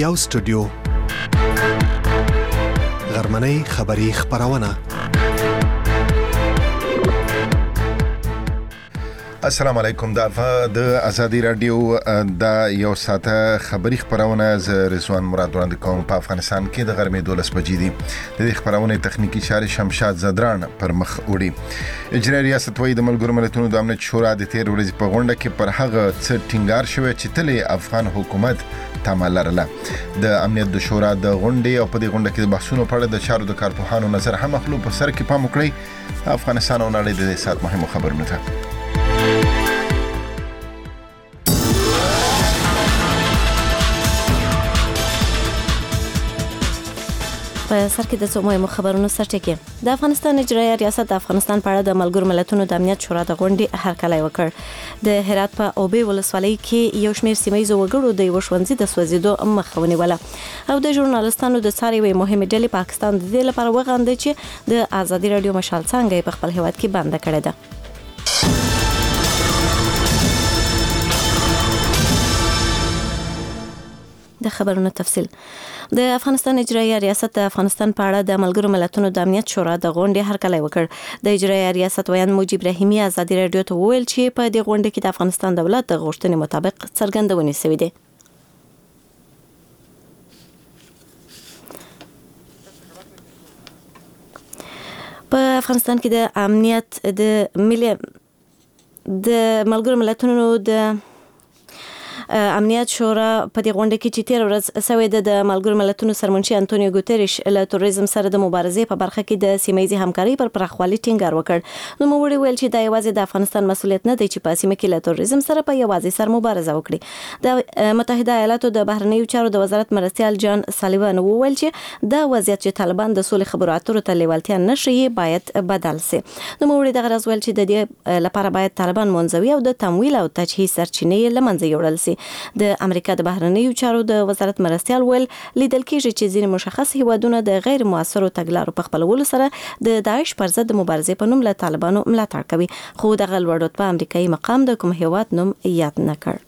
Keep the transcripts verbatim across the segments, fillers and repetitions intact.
یو سټوډیو غرمنۍ خبری خبرونه. السلام علیکم. دا د ازادي رادیو د یو ساعته خبری خبرونه ز رضوان مراد وړاندې کوم. په افغانستان کې د غرمې دولس بجې دي. د دې خبرونه تخنیکی چارې شمشاد زدران پر مخ وړي. اجرایي ریاست وایي د ملګرو ملتونو د امنیت شورا د تیر ورځې په غونډه کې پر هغه څه ټینګار شوی چې تل افغان حکومت تمه لرله. د امنیت د شورا د غونډې او په دې غونډه کې د بحثونو په اړه د چارو د کارپوهانو نظر هم اخلو. په سر کې پام وکړئ افغانستان او نړۍ د دې سات مهمو خبرونو ته. په سر کې د څو مهمو خبرونو سرټکی. د افغانستان اجرایي ریاست د افغانستان په اړه د ملګرو ملتونو د امنیت شورا د غونډې هرکلی وکړ. د هرات په اوبې ولسوالۍ کې یو شمېر سیمه‌ییزو وګړو د یو ښوونځي د سوځېدو مخه ونیوله او د ژورنالستانو د څار یوې مهمې ډلې پاکستان د دې لپاره وغندل چې د ازادي رادیو مشال څنګه په خپل هیواد کې بنده کړې ده. د خبرونو تفصیل. د افغانستان اجرایي ریاست د افغانستان په اړه د ملګرو ملتونو د امنیت شورا د غونډې هرکلی وکړ. د اجرایي ریاست ویان مجيب رحیمي ازادي رادیو ته وویل چې په دې غونډه کې د افغانستان دولت د غوښتنې مطابق څرګندونې شوې دي. په افغانستان کې د امنیت د ملي د ملګرو ملتونو د امنیت شورا په دې غونډه کې چې تیر ورځ سوي د ملګرو ملتونو سرمنشي انټونیو ګوتریش له تروریزم سره د مبارزې په برخه کې د سیمه‌ییزې همکارۍ پر پراخوالي ټینګار وکړ. نو موږ ویل چې دا یوازې د افغانستان مسولیت نه دی چې په سیمه کې له تروریزم سره په یوازې سر مبارزه وکړي. د متحده ایالاتو د بهرنیو چارو د وزارت مرستیال جان سالیوان وویل چې دا وضعیت چې طالبان د سولې خبرو اترو ته لیوالتیا نشي باید بدل شي. نو موږ دغه راز ویل چې د دې لپاره باید طالبان منځوي او د تمویل او تجهیز سرچینې لمنځه یوړل شي. د امریکا د بهرنیو چارو د وزارت مرستیال ویل لیدل کېږي چې ځینې مشخص هیوادونه د غیر موثرو تګلارو په خپلولو سره د داعش پر ضد د مبارزې په نوم له طالبانو ملاتړ کوي، خو دغه لوړ رتبه امریکایي مقام د کوم هیواد نوم یاد نه کړ.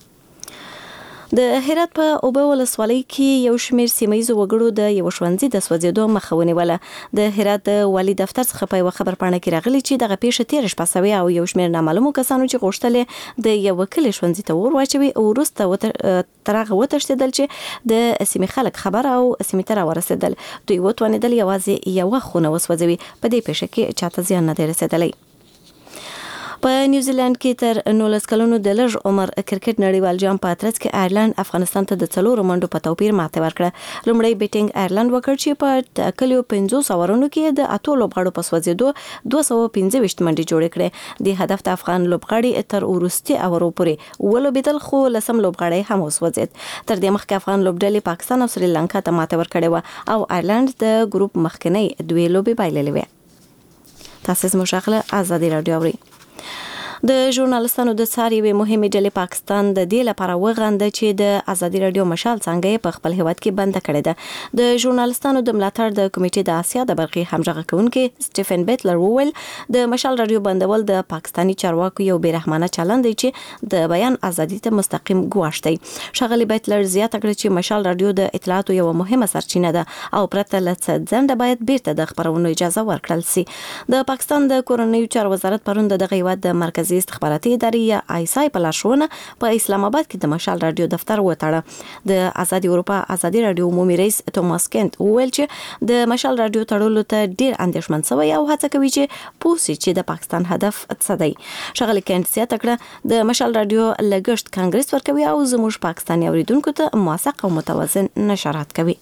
د هرات په اوبه ولسوالۍ کې یو شمېر سیمه‌ییزو وګړو د یو ښوونځي د سوځېدو مخه ونیوله. د هرات د والي دفتر څخه په یو خبر پاڼه کې راغلي چې دغه پیښه تیر شپه سوي او یو شمېر نامعلومو کسانو چې غوښتل د یو کلی ښوونځي ته ور واچوي او وروسته تر هغه وتښتېدل چې د سیمې خلک خبر او سیمې ته راورسېدل. دوی وتوانېدل یوازې یوه خونه وسوځوي. په دې پیښه کې چاته زیان نه دی رسېدلی. په نیوزیلند کې تر نولس کلونو د لږ عمر کرکټ نړیوال جام په اترڅ کې آیرلند افغانستان ته د څلورو منډو په توپیر ماته ورکړه. لومړی بیټینګ آیرلند وکړ چې په ټاکلو پنځوس اورونو کې د اتو لوبغاړو په سوځېدو دوه سوه پنځه ویشت منډې جوړې کړې. د هدف د افغان لوبغاړي تر وروستي اورو پورې ولوبېدل خو لسم لوبغاړی هم وسوځېد. تر دې مخکې افغان لوبډلې پاکستان او سریلانکا ته ماته ورکړې وه او آیرلند د ګروپ مخکنۍ دوې لوبې بایللې وې. تاسو زموږ غږ ازادي رادیو اورئ. د ژورنالستانو د څار یوې مهمې ډلې پاکستان د دې لپاره وغنده چې د ازادي رادیو مشال څنګه په خپل هیواد کې بنده کړې ده. د ژورنالستانو د ملاتړ د کمیټې د آسیا د برخې همغږي کوونکي سټیفن بیتلر وویل د مشال رادیو بندول د پاکستانی چارواکو یو بیرحمانه چلند دی چې د بیان ازادي ته مستقیم ګواښ دی. ښاغلي بیتلر زیاته کړه چې مشال رادیو د اطلاعاتو یو مهمه سرچینه ده او پرته له څه ځنډه باید بیرته د خبرونو اجازه ورکړل شي. د پاکستان د کورنیو چارو وزارت پرون د دغه هیواد د مرکزي استخباراتي ادارې یا آیسای په لارښوونه په اسلام آباد کې د مشال رادیو دفتر وتړه. د آزادي اروپا آزادي رادیو عمومي رئیس توماس کینټ وویل چې د مشال رادیو تړلو ته ډیر اندېښمن شوی او هڅه کوي چې پوه شي چې د پاکستان هدف څه دی. ښاغلي کینټ زیاته کړه د مشال رادیو لګښت کانګرس ورکوي او زموږ پاکستاني اوریدونکو ته موثق او متوازن نشرات کوي.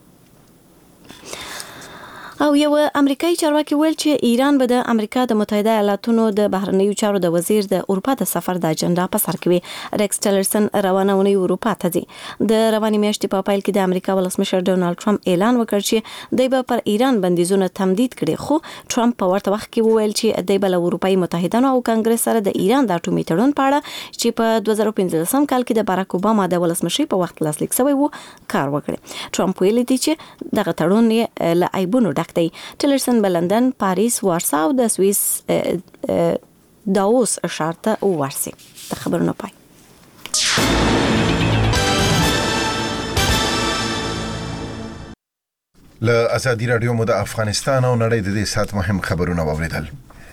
او یو امریکایي چارواکي ویل چې ایران به د امریکا د متحده ایالاتونو د بهرنیو چارو د وزیر د اروپا د سفر د اجنډا په سر کوي. ریکس ټیلرسن روانه ونی اروپا ته ځي. د رواني میاشتې په پایل کې د امریکا ولسمشر ډونالد ټرمپ اعلان وکړ چې دوی به پر ایران بندیزونه تمدید کړي، خو ټرمپ په ورته وخت کې وویل چې دوی به له اروپایي متحدانو او کانګرس سره د ایران د اټومي تړون په اړه چې په دوه زره پنځلسم کال کې د باراک اوباما د ولسمشرۍ په وخت لاسلیک شوی وو کار وکړي. ټرمپ ویلي دی چې دغه تړون یې له عیبونو ډک دی. ټیلرسن بلندن، پاریس، وارسا او د سویس داووس ښار ته ورسي. د خبرونو پای. له ازادي رادیو مو د افغانستان او نړۍ د دې سات مهم خبرونه واوریدل.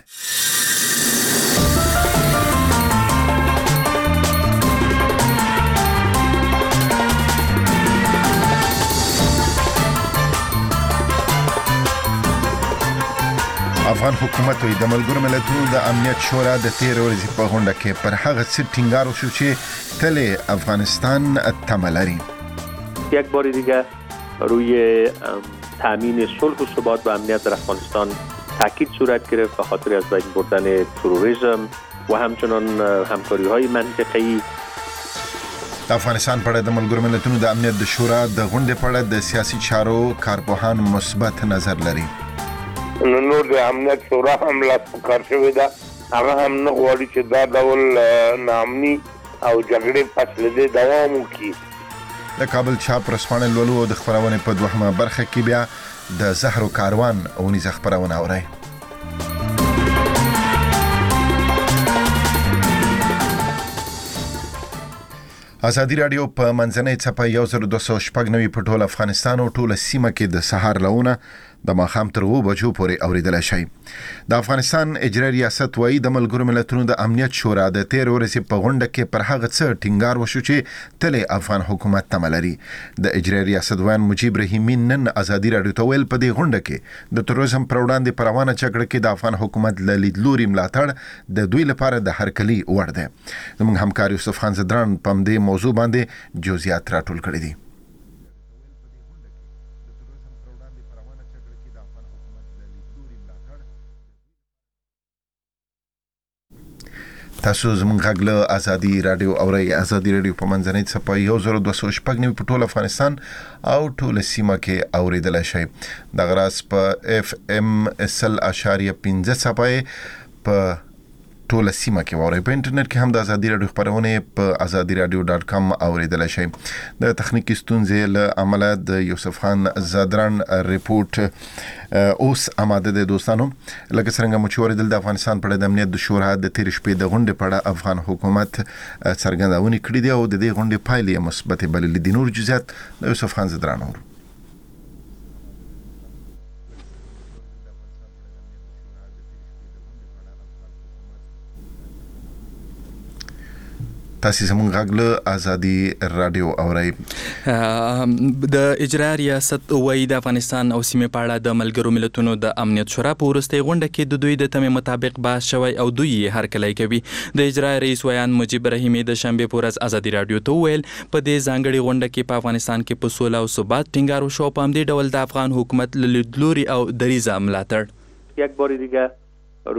افغان حکومت وی د ملګرو ملتونو د امنیت شورا د تیر ورځې په غونډه کې پر هغه څه ټینګار وشو چې تل افغانستان تمه لري. یک بار دیگه روی تامین صلح و ثبات و امنیت در افغانستان تاکید صورت گرفت به خاطر از بین بردن تروریسم و همچنان همکاری‌های منطقه‌ای. د افغانستان په اړه د ملګرو ملتونو د امنیت د شورا د غونډې په اړه د سیاسي چارو کارپوهان مثبت نظر لري. نو نور د امنیت شورا هم لاس په کار شوې ده، هغه هم نه غواړي چې دا ډول ناامني او جګړې فصل دې دوام وکړي. د کابل چاپ رسپانه لولو او د خبرونه په دوهمه برخه کې بیا د زهر کاروان او نيزه خبرونه اوري. ازادي رادیو په منځنۍ چپه یو زر دوه سوه شپږ نوي په ټول افغانستان او ټول سیمه کې د سهار لونه د ماخام تر اوه بجو پورې اوریدل شي. د افغانستان اجرایي ریاست وايي د ملګرو ملتونو د امنیت شورا د تیر ورځې په غونډه کې پر هغه څه ټینګار وشو چې تل افغان حکومت تمه لري. د اجرایي ریاست وان مجيب رحیمي نن ازادي رادیو ته ویل په دې غونډه کې د تروریزم پر وړاندې پر روانه جګړه کې د افغان حکومت له لیدلوري ملاتړ د دوی لپاره د هرکلي وړ دی. زموږ همکار یوسف خان زدران په دې موضوع باندې جزئیات راټول کړي دي. تاسو زموږ غږ له ازادي رادیو اورئ. ازادي رادیو په منځنۍ چپه یو زر دوه سوه شپږ نوي په ټول افغانستان او ټول سیمه کې اوریدل شي. د غراس په اف ام سل اشاریه پنځه چپه په ټول سیمه کې ووري. په انټرنیټ کې هم د ازادي رادیو خبرونه په ازادي رادیو ډاټ کام اوریدل شي. د تخنیکی ستونزې له امله د یوسف خان زادران ریپورت اوس آماده دي. دوستانو لکه څنګه مو چې اوریدل د افغانستان په اړه د امنیت د شورا د تیر شپې د غونډې په اړه افغان حکومت څرګندونه کړې ده او د دې غونډې پایلې مثبت بللې دي. نور جزئیات د یوسف خان زادران اورو. تاسو زموږ غږ له ازادي رادیو اورئ. د اجرایي ریاست وایي د افغانستان او سیمې په اړه د ملګرو ملتونو د امنیت شورا په وروستۍ غونډه کې د دوی د تمې مطابق بحث شوی او دوی یې هرکلی کوي. د اجرایي رئیس ویان مجيب رحیمي د شنبې په ورځ ازادي رادیو ته وویل په دې ځانګړې غونډه کې په افغانستان کې په سوله او ثبات ټینګار وشو او په همدې ډول د افغان حکومت له لیدلوري او دریځه ملاتړ. یک بار دیگه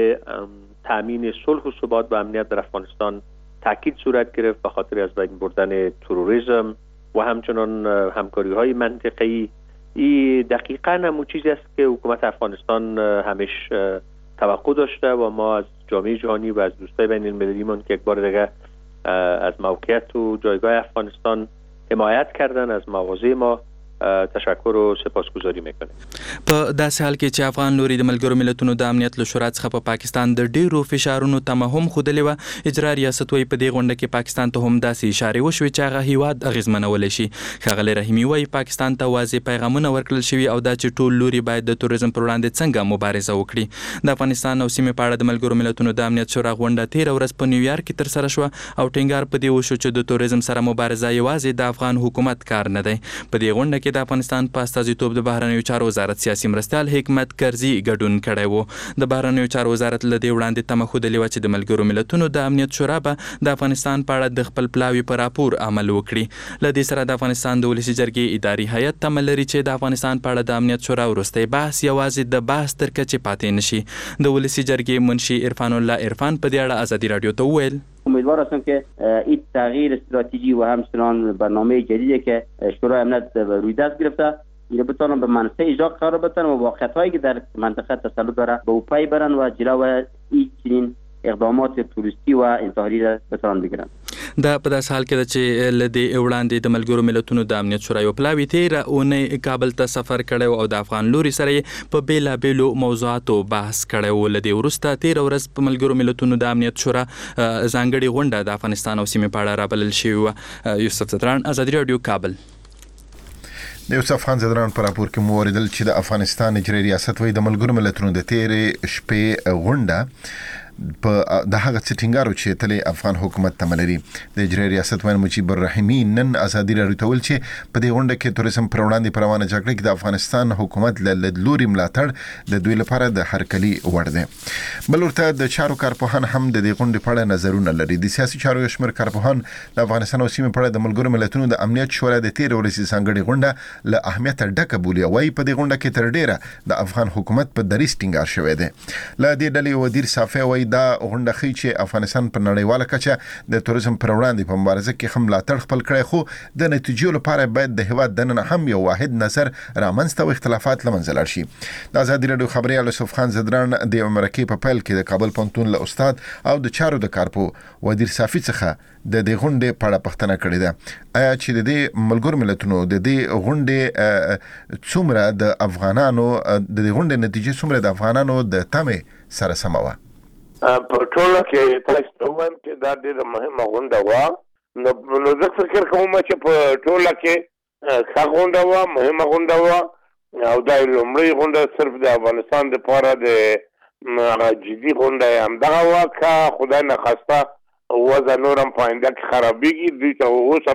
روی تامین صلح و ثبات و امنیت در افغانستان تاکید صورت گرفت به خاطر از بین بردن تروریسم و همچنان همکاری‌های منطقه‌ای. این دقیقاً همون چیزی است که حکومت افغانستان همیش توقع داشته و ما از جامعه جهانی و از دوستای بین المللیمون که یک بار دیگه از موقعیت و جایگاه افغانستان حمایت کردن از مواضع ما تشکر او سپاسگزاري میکنه. په داسې حال کې چې افغان لوري د ملګرو ملتونو د امنیت له شورا څخه په پاکستان د ډیرو فشارونو تمه هم خودلې و. اجرایي ریاست وایي په دې غونډه کې پاکستان ته هم داسې اشارې وشوې چې هغه هیواد اغیزمنولی شي. ښاغلی رحیمي وایي پاکستان ته واضح پیغامونه ورکړل شوي او دا چې ټول لوري باید د تروریزم پر وړاندې څنګه مبارزه وکړي. د افغانستان او سیمې په اړه د ملګرو ملتونو د امنیت شورا غونډه تېره ورځ په نیویارک کې ترسره شوه او ټینګار په دې وشو چې د تروریزم سره مبارزه یوازې د افغان حکومت کار نه دی. په دې غونډه کې د افغانستان په استازیتوب د بهرنیو چارو وزارت سیاسي مرستیال حکمت کرزي ګډون کړی و. د بهرنیو چارو وزارت له دې وړاندې تمه ښودلې وه چې د ملګرو ملتونو د امنیت شورا به د افغانستان په اړه د خپل پلاوي په راپور عمل وکړي. له دې سره د افغانستان د ولسي جرګې اداري هیئت تمه لري چې د افغانستان په اړه د امنیت شورا وروستی بحث یوازې د بحث تر کچې پاتې نشي. د ولسي جرګې منشي عرفان الله عرفان په دې اړه ازادي رادیو ته وویل امیدوار هستم که این تغییر استراتژی و همچنان برنامه جدیدی که شورای امنیت روی دست گرفته اینا بتونن به منطقه ایجاد قرار بدن و واقعیت‌هایی که در منطقه تسلط داره به او پی برن و جلو این چنین اقدامات توریستی و انتحاری را بتونن بگیرن. دا په داس حال کې ده چې لدې وړاندې د ملګرو ملتونو د امنیت شورا یو پلاوي تیره اونۍ کابل ته سفر کړی او د افغان لوري سره په بیلابیلو موضوعاتو بحث کړی و. لدې وروسته تیره ورځ په ملګرو ملتونو د امنیت شورا ځانګړې غونډه د افغانستان او سیمې په اړه رابلل شوې وه. یوسف زدران، ازادي رادیو، کابل. د یو افغان زدران پر راپور کې مو اوریدل چې د افغانستان اجرایي ریاست وایي د ملګرو ملتونو د تیرې شپې غونډه په د هغه څټینګارو چې تلې افغان حکومت تملري د اجرایي ریاست وایي مجيب الرحیمي نن ازادي راډیو ته ویل چې په دې غونډه کې توریزم پر وړاندې پر روانه جګړه کې د افغانستان حکومت له لوري ملاتړ د دوی لپاره د هرکلي وړ دی. بل ورته د چارو کارپوهان هم د دې غونډې په اړه نظرونه لري. د سیاسي چارو یو شمېر کارپوهان د افغانستان او سیمې په اړه د ملګرو ملتونو د امنیت شورا د تیر ورځې ځانګړې غونډه له اهمیت ډکه بولي. وایي په دې غونډه کې تر ډیره د افغان حکومت په دریځ ټینګار شوی دی. له دې ډلې وزیر صافی وایي دا غونډه ښیي چې افغانستان په نړیواله کچه د توریزم پر وړاندې په مبارزه کې هم ملاتړ خپل کړی، خو د نتیجو لپاره باید د هیواد دننه هم یو واحد نظر رامنځته او اختلافات له منځه لاړ شي. د ازادي راډیو خبريال یوسف خان زدران د امریکای په پیل کې د کابل پوهنتون له استاد او د چارو د کارپو وزیر صافی څخه د دې غونډې په اړه پوښتنه کړې ده. آیا چې د دې ملګرو ملتونو د دې غونډې څومره د افغانانو د دې غونډې نتیجه څومره د افغانانو د تمې سره سمه وه؟ په ټوله کې تاسو وایم چې دا ډېره مهمه غونډه وه. نو زه فکر کوم چې په ټوله کې ښه غونډه وه، مهمه غونډه وه او دا لومړۍ غونډه صرف د افغانستان دپاره د جدي غونډه همدغه وه. که خدای نخواسته وضع نور هم په آینده کې خرابېږي، دوی ته اوسه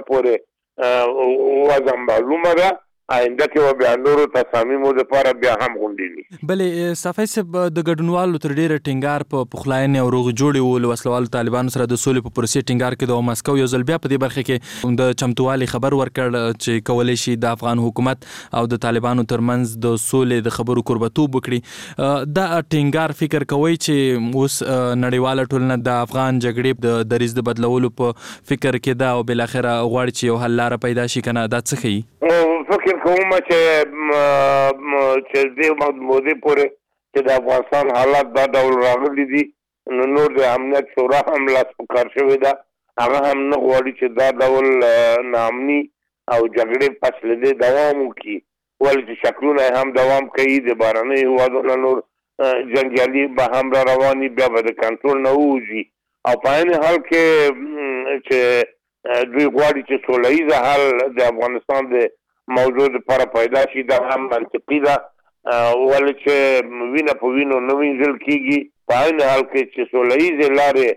پورې وضع معلومه ده، آینده کې به بیا نورو تصامیمو دپاره بیا هم غونډې وي. بلې صافی صاحب د ګډونوالو تر ډېره ټینګار په پخلاینې او روغې جوړې و له وسلوالو طالبانو سره د سولې په پروسې ټینګار کېده او مسکو یو ځل بیا په دې برخه کې د چمتووالي خبر ورکړ چې کولی شي د افغان حکومت او د طالبانو ترمنځ د سولې د خبرو کوربتوب وکړي. دا ټینګار فکر کوي چې اوس نړیواله ټولنه د افغان جګړې د دریځ د بدلولو په فکر کې ده او بالاخره غواړي چې یو حل لاره پیدا شي که نه؟ دا څه ښیي؟ فکر کوم چې چې دې مودې پورې چې د افغانستان حالات دا ډول راغلي دي، نو نور د امنیت شورا هم لاس په کار شوې ده. هغه هم نه غواړي چې دا ډول ناامني او جګړې پس له دې دوام وکړي، ولې چې شکلونه هم دوام کوي. د بهرنیو هېوادونو نور جنګیالي به هم را رواني، بیا به د کنټرول نه ووځي او په عین حال کې چې دوی غواړي چې سوله ییزه حل د افغانستان د موضوع لپاره پیدا شي. دا هم منطقي ده، ولې چې وینه په وینو نه وینځل کېږي. په عین حال کې چې سوله ییزې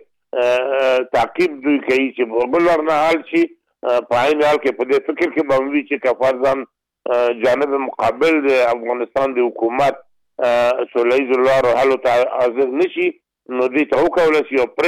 لارې تعقیب دوی کوي چې بل ور نه حل شي. په عین حال کې په دې فکر کې به وي چې که فرضاً جانب مقابل د افغانستان د حکومت سوله ییزو لارو حلو ته حاضر نه شي، نو دوی ته وکولی شي یو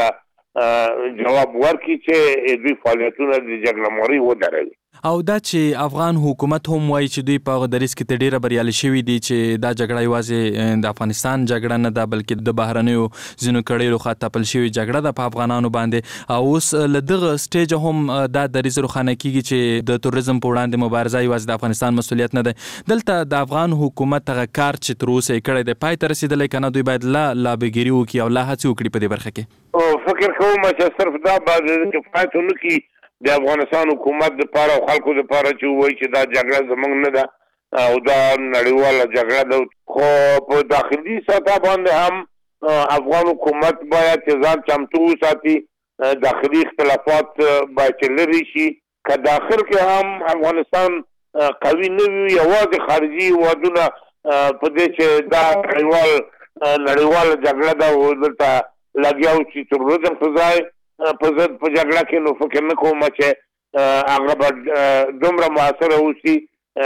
پرېکنده جواب ورکړي چې دوی فعالیتونه د جګړه مارۍ ودروي. او دا چې افغان حکومت هم وایي چې دوی په هغه دریځ کې ډېره بریالي شوي دي چې دا جګړه یوازې د افغانستان جګړه نه ده بلکې د بهرنیو ځینو کړیو خوا تپل شوې جګړه ده په افغانانو باندې. او اوس له دغه سټیجه هم دا دریځ روښانه کیږي چې د توریزم په وړاندې مبارزه یوازې د افغانستان مسؤلیت نه ده. دلته د افغان حکومت هغه کار چې تر اوسه یې کړی دی پای ته رسېدلی که نه؟ دوی باید لا لابهګیري وکړي او لا هڅې وکړي په دې برخه کې. فکر کوم چې صرف دا باید کفایت ونه کړي د افغانستان حکومت دپاره او خلکو دپاره چې ووایي چې دا جګړه زموږ نه ده او دا نړیواله جګړه ده، خو په داخلي سطح باندې هم افغان حکومت باید چې ځان چمتو وساتي. داخلي اختلافات باید چې لرې شي. که داخل کې هم افغانستان قوي نه وي، یوازې خارجي هېوادونه په دې چې دا نړیوال نړیواله جګړه ده او دلته لګیا و چې تروریزم په ځای په ضد په جګړه کې، نو فکر نه کوم چې هغه به دومره مؤثره اوسي.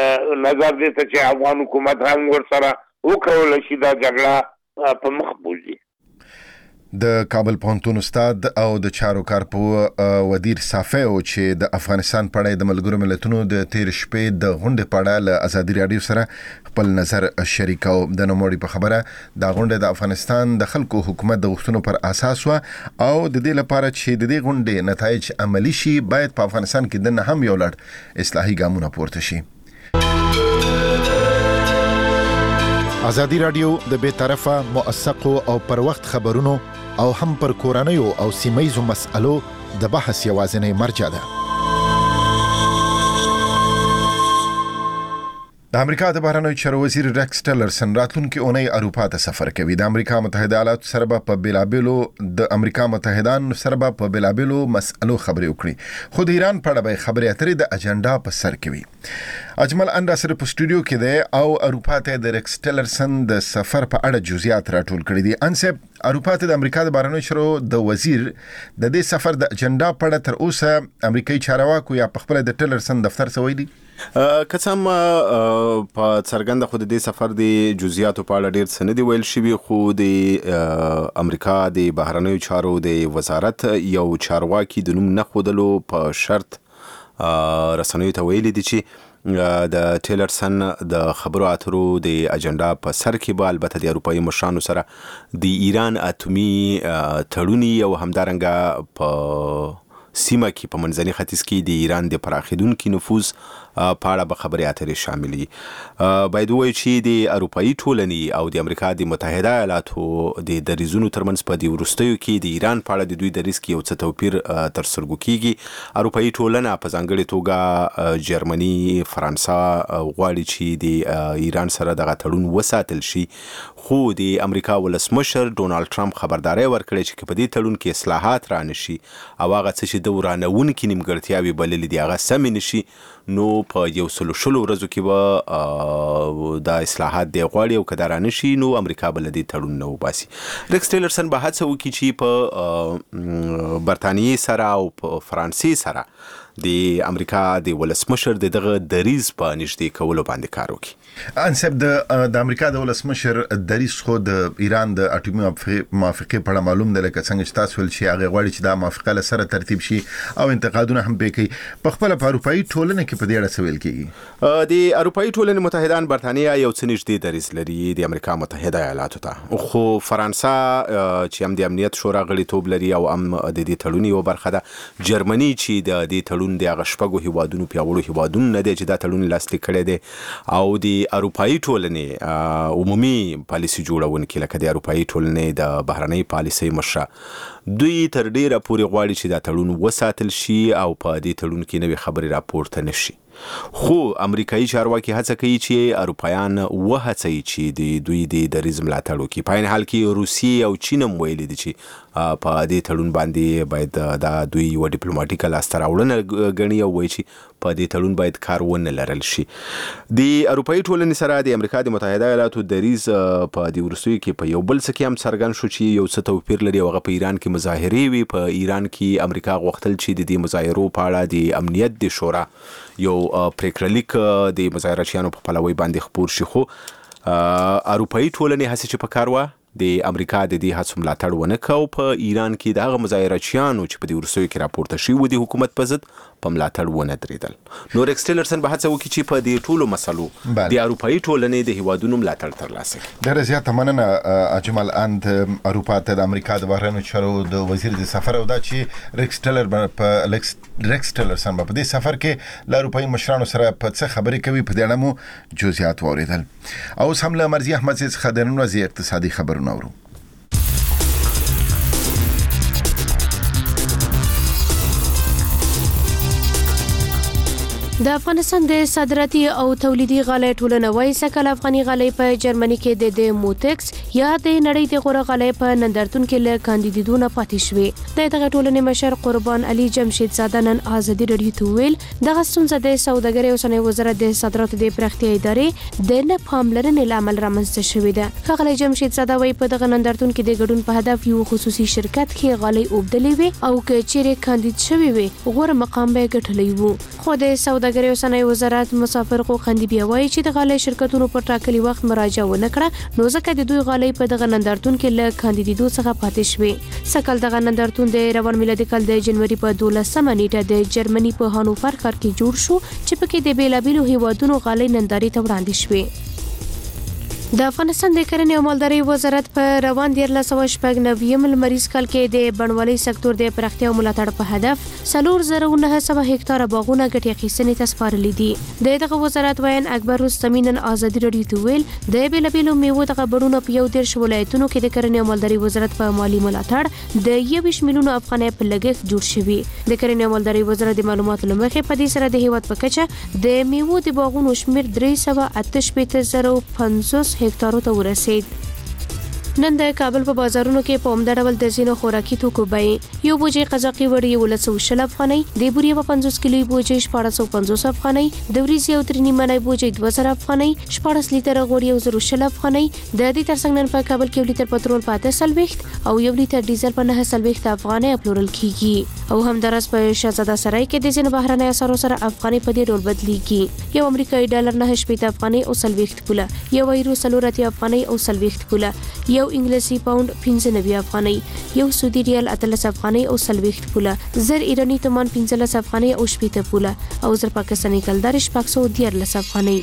نظر دې ته چې افغان حکومت هم ورسره وکولی شي دا جګړه په مخ بوځي. د کابل پوهنتون استاد او د چارو کارپو وزیر صافی او چې د افغانستان په اړه د ملګرو ملتونو د تیر شپې د غونډې په اړه له ازادي راډیو سره خپل نظر شریکو. د نوموړي په خبره دا غونډه د افغانستان د خلکو حکومت د غوښتنو پر اساس و او د دې لپاره چې د دې غونډې نتایج عملی شي باید په افغانستان کې دنه هم یو لړ اصلاحي ګامونه پورته شي. ازادي راډیو د بې طرفه موثقو او پر وخت خبرونو او هم پر کورنیو او سیمایزو مسألو د بحث یوازینی مرجع ده. د امریکا د بهرنیو چارو وزیر ریکس ټیلرسن راتلونکي اونۍ اروپا ته سفر کوي. د امریکا متحده ایالاتو سره په بیلابیلو د امریکا متحدان سره په بیلابیلو مسألو خبرې وکړي، خو د ایران په اړه به خبرې اترې د اجنډا په سر کې وي. اجمل ان سره په سټوډیو کې دی او اروپا ته د ریکس ټیلرسن د سفر په اړه جزئیات راټول کړي دي. انسب اروپا ته د امریکا د بهرنیو چارو د وزیر د دې سفر د اجنډا په اړه تر اوسه امریکایي چارواکو یا په خپل د ټیلرسن دفتر څه ویلي؟ که څه هم په څرګنده خو د دې سفر د جزئیاتو په اړه ډېر څه نه دي ویل شوي، خو د امریکا د بهرنیو چارو د وزارت یو چارواکي د نوم نه ښودلو په شرط رسنیو ته ویلي دي چې د ټیلرسن د خبرو اترو د اجنډا په سر کې به البته د اروپایي مشرانو سره د ایران اتومي تړوني او همدارنګه په سیمه کې په منځني ختیځ کې د ایران د پراخېدونکي نفوذ په اړه به خبرې اترې شاملي. باید ووایو چې د اروپایي ټولنې او د امریکا د متحده ایالاتو د دریځونو ترمنځ په دې وروستیو کې د ایران په اړه د دوی دریځ کې یو څه توپیر تر سترګو کېږي. اروپایي ټولنه په ځانګړې توګه جرمني، فرانسه غواړي چې د ایران سره دغه تړون وساتل شي، خو د امریکا ولسمشر ډونالد ټرمپ خبرداری ورکړی چې په دې تړون کې اصلاحات را نشي او هغه څه چې د ورانوونکي نیمګړتیاوې بللې دي هغه سمې نشي، نو په یو سلو شلو ورځو کې به دا اصلاحات دی غواړي او که دا را نشي نو امریکا به له دې تړون نه وباسي. ریکس ټیلرسن به هڅه وکړي چې په برطانیې سره او په فرانسې سره د امریکا د ولسمشر د دغه دریځ په نږدې کولو باندې کار وکړي. انسب د د امریکا د ولسمشر دریځ خو د ایران د اټومي موافقې په اړه معلوم دی، لکه څنګه چې تاسو ول چې هغه غواړي چې دا موافقه له سره ترتیب شي او انتقادونه هم به کوي. په خپل په اروپایي ټولنه کې په دې اړه څه ویل کېږي؟ د اروپایي ټولنې متحدان برتانیا یو څه نږدې دریځ لري د امریکا متحده ایالاتو ته، خو فرانسه چې هم د امنیت شورا غړیتوب لري او هم د دې تړون یو برخه ده، جرمني چې د دې تړون د هغه شپږو هیوادونو پیاوړو هیوادونو نه دی چې دا تړون لاسلیک کړی دی، او د اروپایي ټولنې عمومي پالیسي جوړونکي لکه د اروپایي ټولنې د بهرنۍ پالیسۍ مشره دوی تر ډیره پورې غواړي چې دا تړون وساتل شي او په دې تړون کې نوې خبرې راپورته نشي. خو امریکایي چارواکي هڅه کوي چې اروپایان وهڅوي چې د دوی د دریځ ملاتړ وکړي. په عین حال کې روسیې او چین هم ویلي دي چې په دې تړون باندې باید دا دوی یوه ډیپلوماټیکه لاسته راوړنه ګڼي او وایي چې په دې تړون باید کار ونه لرل شي. د اروپایي ټولنې سره د امریکا د متحده ایالاتو دریځ په دې وروستیو کې په یو بل څه کې هم څرګند شو چې یو څه توپیر لري او هغه په ایران کې مظاهرې وي. په ایران کې امریکا غوښتل چې د دې مظاهرو په اړه د امنیت د شورا یو پریکړه لیک د مظاهرچیانو په پلوي باندې خپور شي، خو اروپایي ټولنې هڅې چې په کار وه د امریکا د دې هڅو ملاتړ ونه کړ. په ایران کې د هغه مظاهرچیانو چې په دې وروستیو کې راپورته شوي وو د حکومت په ضد په ملاتړ ونه درېدل. نو ریکس ټیلرسن به هڅه وکړي چې په دې ټولو مسلو د اروپایي ټولنې د هیوادونو ملاتړ ترلاسه کړي. ډېره زیاته مننه اجمل اند اروپا ته د امریکا د بهرنیو چارو د وزیر د سفر او دا چې ریکس ټیلر په ریکس ټیلرسن په دې سفر کې له اروپایي مشرانو سره په څه خبرې کوي په دې اړه مو جزئیات واورېدل. او اوس هم له مرضي احمد څخه د نن ورځې اقتصادي خبرونه اورو. د افغانستان د صادراتي او تولیدي غالۍ ټولنه وايي سکل افغاني غالۍ په جرمني کې د د موټکس یا د نړۍ د غوره غالۍ په نندارتون کې له کاندیدونه پاتې شوې. د دغه ټولنې مشر قربان علي جمشید زاده نن ازادي رادیو ته ویل دغه ستونزه د سوداګرۍ او صنایع وزارت د صادراتو د پراختیا ادارې د نه پاملرنې لامل رامنځته شوې ده. ښاغلی جمشید زاده وايي په دغه نندارتون کې د ګډون په هدف یو خصوصي شرکت کې غالۍ اوبدلې وي او که چیرې کاندید شوي وي غوره مقام به ګټلی وو. خو د سوداګرۍ او صنایع وزارت مسافر خوقندي بیا وایي چې د غالۍ شرکتونو په ټاکلي وخت مراجعه ونه کړه نو ځکه د دوی غالۍ په دغه نندارتون کې له کاندیدیدو څخه پاتې شوې. سکل دغه نندارتون د روان میلادي کال د جنوري په دولسمه نیټه د جرمني په هانوفر ښار کې جوړ شو چې پکې د بیلابیلو هیوادونو غالۍ نندارې ته وړاندې شوې. د افغانستان د کرنې او مالدارۍ وزارت په روان دیارلس سوه شپږ نویم لمریز کال کې د بڼوالۍ سکتور د پراختیا او ملاتړ په هدف څلور زره نهه سوه هکتاره باغونه ګټې اخیستنې ته سپارلي دي. د دغه وزارت وایي اکبر رستمي نن ازادي راډیو ته ویل د بېلابېلو میوو دغه بڼونه په یو دېرش ولایتونو کې د کرنې او مالدارۍ وزارت په مالي ملاتړ د یویشت میلیونو افغانۍ په لګښت جوړ شوي. د کرنې او مالدارۍ وزارت د معلوماتو له مخې په دې سره د هیواد په کچه د میوو د باغونو شمېر درې سوه اته شپېته زره پنځوس هکتارو ته ورسید. نن د کابل په بازارونو کې په عمده ډول د ځینو خوراکي توکو بیې یو بوجۍ قزاقي وړۍ یولس سوه شل افغانۍ، د بورې یوه پنځوس کیلوي بوجۍ شپاړس سوه پنځوس افغانۍ، د وریځې او درې نیمه نۍ بوجۍ دوه زره افغانۍ، شپاړس لیتره غوړي یو زر شل افغانۍ. د دې ترڅنګ نن په کابل کې یو لیتر پټرول په اته څلوېښت او یو لیتر ډیزل په نهه څلوېښت افغانۍ پلورل کیږي. او همداراز په شهزاده سرای کې د ځینو بهرنۍ اسعارو سره افغانۍ په دې ډول بدلیږي. یو امریکایي ډالر نهه شپېته افغانۍ او څلوېښت پوله، یو ایرو څلور اتیا افغانۍ او څلوېښت پوله، یو انګلیسي پاونډ پنځه نوي افغانۍ، یو سعودي ریال اتلس افغانۍ او څلوېښت پوله، زر ایراني تومان پنځلس افغانۍ او شپېته پوله او زر پاکستاني کلدار شپږ سوه دیارلس افغانۍ.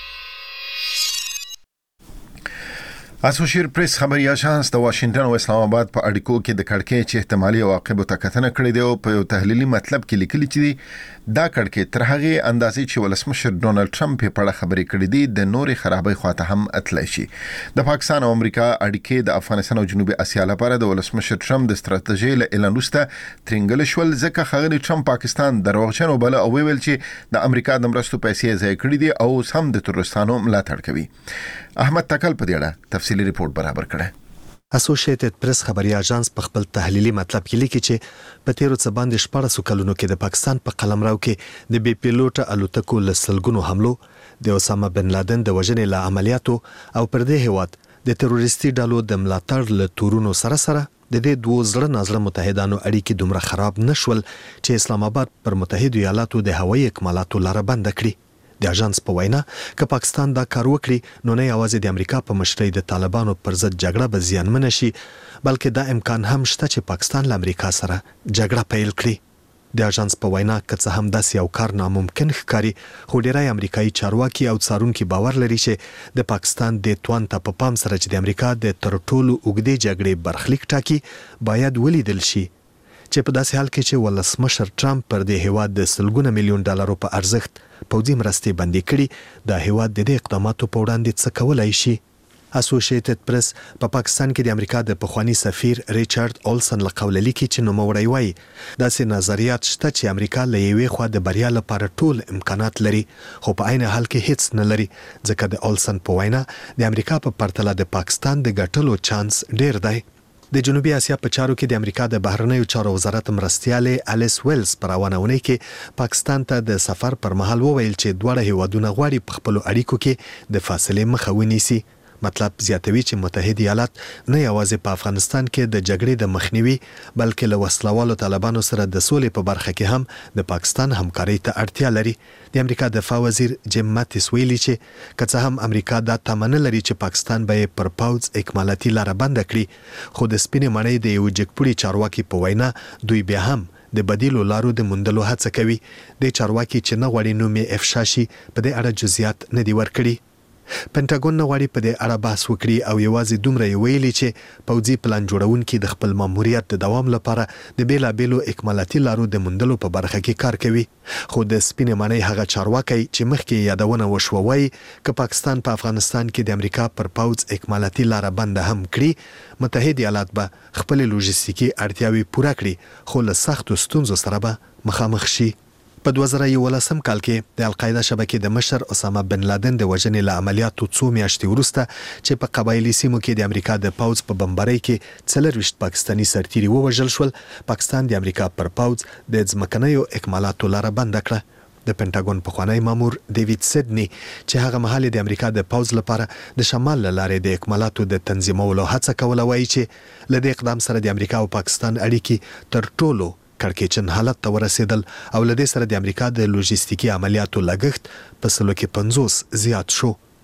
اسوشیر پریس خبري اژانس د واشنگټن او اسلام آباد په اړیکو کې د کړکۍ چې احتمالي عواقبو ته کتنه کړې ده او په یو تحلیلي مطلب کې لیکلي چې دا کړکۍ تر هغه اندازې چې ولسمشر ډونالد ټرمپ په اړه خبرې کړې دي د نورې خرابې خواته هم اتلی شي. د پاکستان او امریکا اړیکې د افغانستان او جنوبي اسیا لپاره د ولسمشر ټرمپ د ستراتیژۍ له اعلان وروسته ترنګل شول، ځکه خغلی ټرمپ پاکستان دروغجن وبله او ویل چې د امریکا د مرستو پیسې ضایع کړې دي او هم د تروریستانو ملاتړ کوي. احمد تکل په دې اړه تفصیلی ریپورت برابر کړی. اسوسییټډ پریس خبري اژانس په خپل تحلیلي مطلب کې لیکي چې په تیرو څه باندې شپږ کلونو کې د پاکستان په قلمرو کې د بي پیلوټ الوتکو لسلګونو حملو، د اسامه بن لادن د وژنې له عملیاتو او پر دې هیواد د تروریستي ډلو د ملاتړ له تورونو سره سره د دې دوه زړه نازړه متحدانو اړیکې دومره خراب نشول چې اسلام آباد پر متحده ایالاتو د هوایي اکمالاتو لاره بند کړي. د اژانس په وینا که پاکستان دا کار وکړي نو نه یوازې د امریکا په مشرۍ د طالبانو پر ضد جګړه به زیانمنه شي، بلکې دا امکان هم شته چې پاکستان له امریکا سره جګړه پیل کړي. د اژانس په وینا که څه هم داسې یو کار ناممکن ښکاري، خو ډیری امریکایي چارواکي او څارونکي باور لري چې د پاکستان د توان ته په پام سره چې د امریکا د تر ټولو اوږدې جګړې برخلیک ټاکي باید ولیدل شي، چې په داسې حال کې چې ولسمشر ټرمپ پر دې هیواد د سلګونه میلیون ډالرو په ارزښت پوځي مرستې بندي کړي، د هیواد د دې اقداماتو په وړاندې څه کولای شي. اسوسییټډ پریس په پا پاکستان کې د امریکا د پخوانی سفیر ریچارډ اولسن له قوله لیکي چې نوموړی وایي داسې نظریات شته چې امریکا له یوې خوا د بریا لپاره ټول امکانات لري، خو په عین حال کې هیڅ نه لري، ځکه د اولسن په وینا د امریکا په پرتله د پاکستان د ګټلو چانس ډیر دی. د جنوبي اسیا په چارو کې د امریکا د بهرنیو چارو وزارت مرستیاله الیس ویلز پر روانونه کې پاکستان ته د سفر پر مهال وویل چې دواړه هیوادونه غواړي په خپل اړیکو کې د فاصلې مخه ونیسي. مطلب زیاتوي چې متحده ایالات نه یوازې په افغانستان کې د جګړې د مخنیوي بلکې له وسلوالو طالبانو سره د سولې په برخه کې هم د پاکستان همکاري ته اړتیا لري. د امریکا دفاع وزیر جیم ماتیس ویلي چې که څه هم امریکا دا تمنه لري چې پاکستان به پر پوځ اکمالاتي لاره بند کړي، خو د سپینې مړۍ د یو جګپوړي چارواکي په وینا دوی بیا هم د بدیلو لارو د موندلو هڅه کوي. د چارواکي چې نه غواړي نوم یې افشا شي په دې اړه جزئیات نه دي ورکړي. پنټاګون نه غواړي په دې اړه بحث وکړي او یوازې دومره یې ویلي چې پوځي پلان جوړونکي د خپل ماموریت د دوام لپاره د بیلابیلو اکمالاتي لارو د موندلو په برخه کې کار کوي. خو د سپینې معنی هغه چارواکي چې مخکې یادونه وشوه وایي که پاکستان په افغانستان کې د امریکا پر پوځ اکمالاتي لاره بند هم کړي، متحده ایالات به خپل لوجستیکي اړتیاوې پوره کړي، خو له سختو ستونزو سره به مخامخ شي. په دوه زره یولسم کال کې د القاعده شبکې د مشر اسامه بن لادن د وژنې له عملیاتو څو میاشتې وروسته چې په قبایلي سیمو کې د امریکا د پوځ په بمبارۍ کې څلرویشت پاکستاني سرتیري ووژل شول، پاکستان د امریکا پر پوځ د ځمکنیو اکمالاتو لاره بند کړه. د پنټاګون پخوانی مامور ډیوډ سیډني چې هغه مهال د امریکا د پوځ لپاره د شمال له لارې د اکمالاتو د تنظیمولو هڅه کوله وایي چې له دې اقدام سره د امریکا او پاکستان اړیکې تر ټولو کړکېچن حالت ته ورسېدل او له دې سره د امریکا د لوجستیکي عملیاتو لګښت په سلو کې پنځوس زیات شو.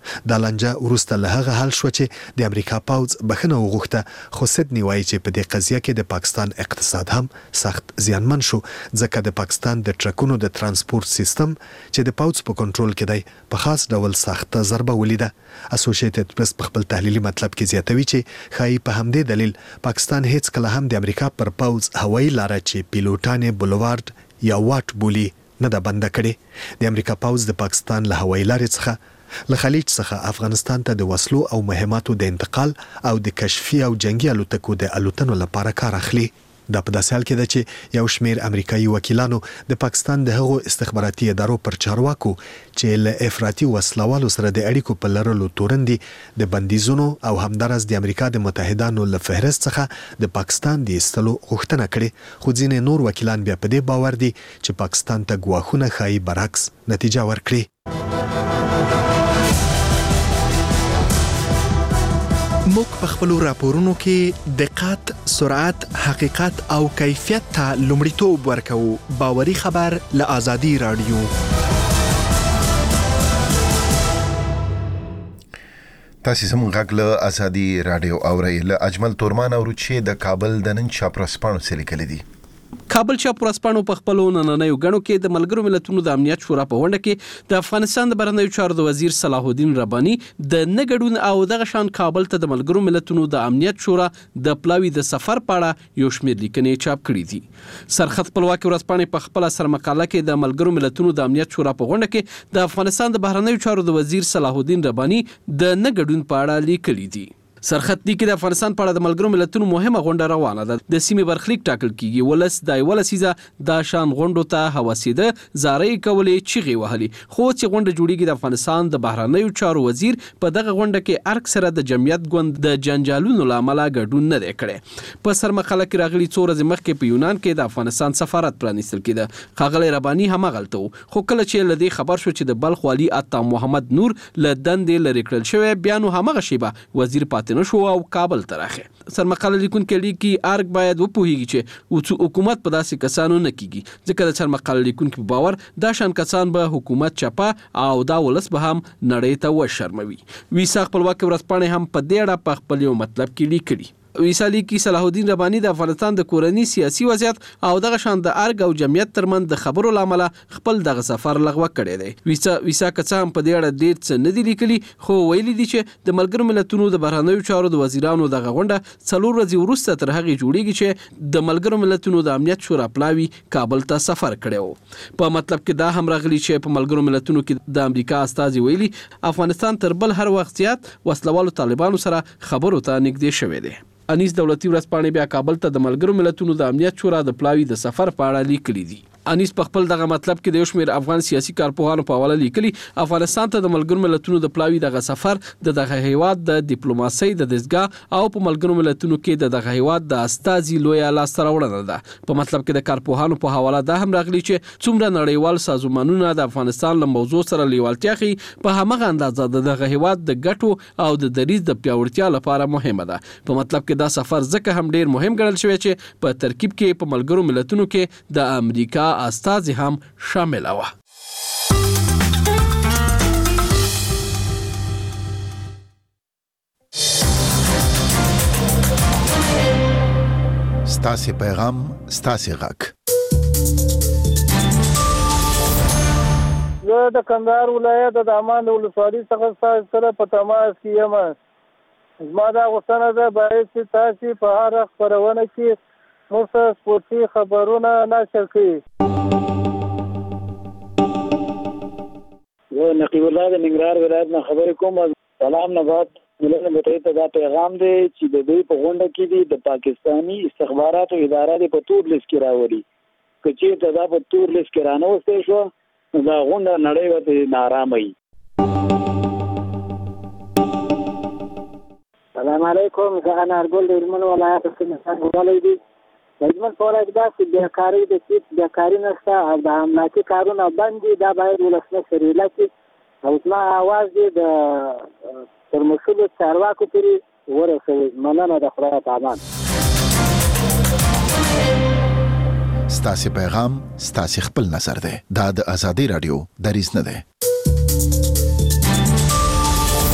دا لانجه وروسته له هغه حل شو چې د امریکا پوځ بخښنه وغوښته، خو سیدني وایي چې په دې قضیه کې د پاکستان اقتصاد هم سخت زیانمن شو، ځکه د پاکستان د ټرکونو د ترانسپورت سیستم چې د پوځ په کنټرول کې دی په خاص ډول سخته ضربه ولیده. اسوسییټډ پریس په خپل تحلیلي مطلب کې زیاتوي چې ښایي په همدې دلیل پاکستان هیڅ کله هم د امریکا پر پوځ هوایي لاره چې پیلوټان بولوارد یا واټ بولی نه ده بنده کړې. د امریکا پوځ د پاکستان له هوایي لارې څخه له خلیج څخه افغانستان ته د وسلو او مهماتو د انتقال او د کشفي او جنگي الوتکو د الوتنو لپاره کار اخلي. دا په داسې حال کې ده چې یو شمیر امریکایي وکیلانو د پاکستان د هغو استخباراتي ادارو پر چارواکو چې له افراطي وسلوالو سره د اړیکو په لرلو تورندې د بندیزونو او همدارس د امریکا د متحدانو له فهرست څخه د پاکستان د ایستلو غوښتنه کړې، خو ځینې نور وکیلان بیا په دې باور دي چې پاکستان ته ګواښونه ښایي برعکس نتیجه ورکړي. موږ په خپلو راپورونو کې دقت، سرعت، حقیقت او کیفیت ته لومړیتوب ورکوو. باوري خبر له آزادي رادیو. تاسو زموږ غږ له آزادي رادیو اورئ. له اجمل تورمان اورو چې د کابل د نن چاپرسپانو څه لیکلي دي. کابل چاپرسپانو په خپل نننیو غړو کې د ملګرو ملتونو د امنیت شورا په غونډه کې د افغانستان د بهرنیو چارو د وزیر صلاح الدین رباني د نګډون او دغه شان کابل ته د ملګرو ملتونو د امنیت شورا د پلاوی د سفر په اړه یو شمېر لیکنې چاپ کړې دي. سرخط خپلواکي ورځپاڼې په خپل سرمقاله کې د ملګرو ملتونو د امنیت شورا په غونډه کې د افغانستان د بهرنیو چارو د وزیر صلاح الدین رباني د نګډون په اړه لیکلي دي. سرخط لیکي د افغانستان په اړه د ملګرو ملتونو مهمه غونډه روانه ده. د سیمې برخلیک ټاکل کیږي. ولس د ولسیزه د شان غونډو ته هوسیده زارۍ کولې چیغې وهلي، خو چې غونډه جوړیږي د افغانستان د بهرنیو چارو وزیر په دغه غونډه کې ارګ سره د جمعیت ګوند د جنجالونو لامل ګډون نه دی کړی. په سرمقاله کې راغلي څو ورځې مخکې په یونان کې د افغانستان سفارت پرانیستل کېده. ښاغلی رباني هم هغلته و، خو کله چې له دې خبر شو چې د بلخ والي عطا محمد نور له دندې لرې کړل شوی، بیا نو همغه شیبه وزیر پاتې نه شو او کابل ته راغی. سرمقاله لیکونکي لیکي ارګ باید وپوهیږي چې حکومت په داسې کسانو نه کیږي، ځکه د سرمقاله لیکونکي په باور دا شان کسان به حکومت چپه او دا ولس به هم نړۍ ته وشرموي. ویسا خپلواکي ورځپاڼې هم په دې اړه په خپل یو مطلب کې لیکلي. ویسا لیکي صلاح الدین رباني د افغانستان د کورنی سیاسي وضعیت او دغه شان د ارګ او جمعیت ترمن د خبرو لامل خپل دغه سفر لغوه کړی دی. ویسا ویسا کڅ هم په دې اړه ډیر څه نه دی لیکلي، خو ویلي دي چې د ملګرو ملتونو د بهرنیو چارو د وزیرانو دغه غونډه څلور ورځې وروسته تر هغې جوړیږي چې د ملګرو ملتونو د امنیت شورا پلاوی کابل ته سفر کړی و. په مطلب کې دا هم راغلي چې په ملګرو ملتونو کې د امریکا استازي ویلي افغانستان تر بل هر وخت زیات وسلوالو طالبانو سره خبرو ته نږدې شوی دی. انیس دولتي ورځپاڼې بیا کابل ته د ملګرو ملتونو د امنیت شورا د پلاوی د سفر په اړه لیکلي دي. انیس په خپل دغه مطلب کې د یو شمېر افغان سیاسي کارپوهانو په حواله لیکلي افغانستان ته د ملګرو ملتونو د پلاوی دغه سفر د دغه هیواد د ډیپلوماسۍ د دستګاه او په ملګرو ملتونو کې د دغه هیواد د استازي لویه لاسته راوړنه ده. په مطلب کې د کارپوهانو په حواله دا هم راغلي چې څومره نړیوال سازمانونه د افغانستان له موضوع سره لیوالتیا ښیي، په همغه اندازه د دغه هیواد د ګټو او د دریځ د پیاوړتیا لپاره مهمه ده. په مطلب کې دا سفر ځکه هم ډیر مهم ګڼل شوی چې په ترکیب کې په ملګرو ملتونو کې د امریکا استازي هم شامل و. ستاسي پیغام ستاسي غږ. زه د کندهار ولایت د دامان ولسوالۍ څخه سره په تماس کې یم. زما دا غوښتنه ده باید چې تاسو په هر خبرونه کې موږ سپورتي خبرونه نشر کړئ. زه نقیب الله د ننګرهار ولایت نه خبرې کوم. سلام نبات ملت متحد ته دا پیغام دی چې د دوی په غونډه کې دي د پاکستاني استخباراتو اداره د په تور لیست کې راوړي. که چېرته دا په تور لیست کې رانوستی شو نو دا غونډه نړۍ ورته نارامه وي. سلام علیکم. زه انارګل د هلمند ولایت څخه راغلی دی. د هلمند په ولایت کې داسې بیکاري د هېڅ بیکاري نشته او د املاکي کارونه بند دي. دا باید ولسمشر ایله کړي او زما اواز دې د تر مسؤلو چارواکو پورې ورسوي. مننه د خدای په امان. ستاسي پیغام ستاسي خپل نظر دی. دا د آزادي رادیو دریځ نه دی.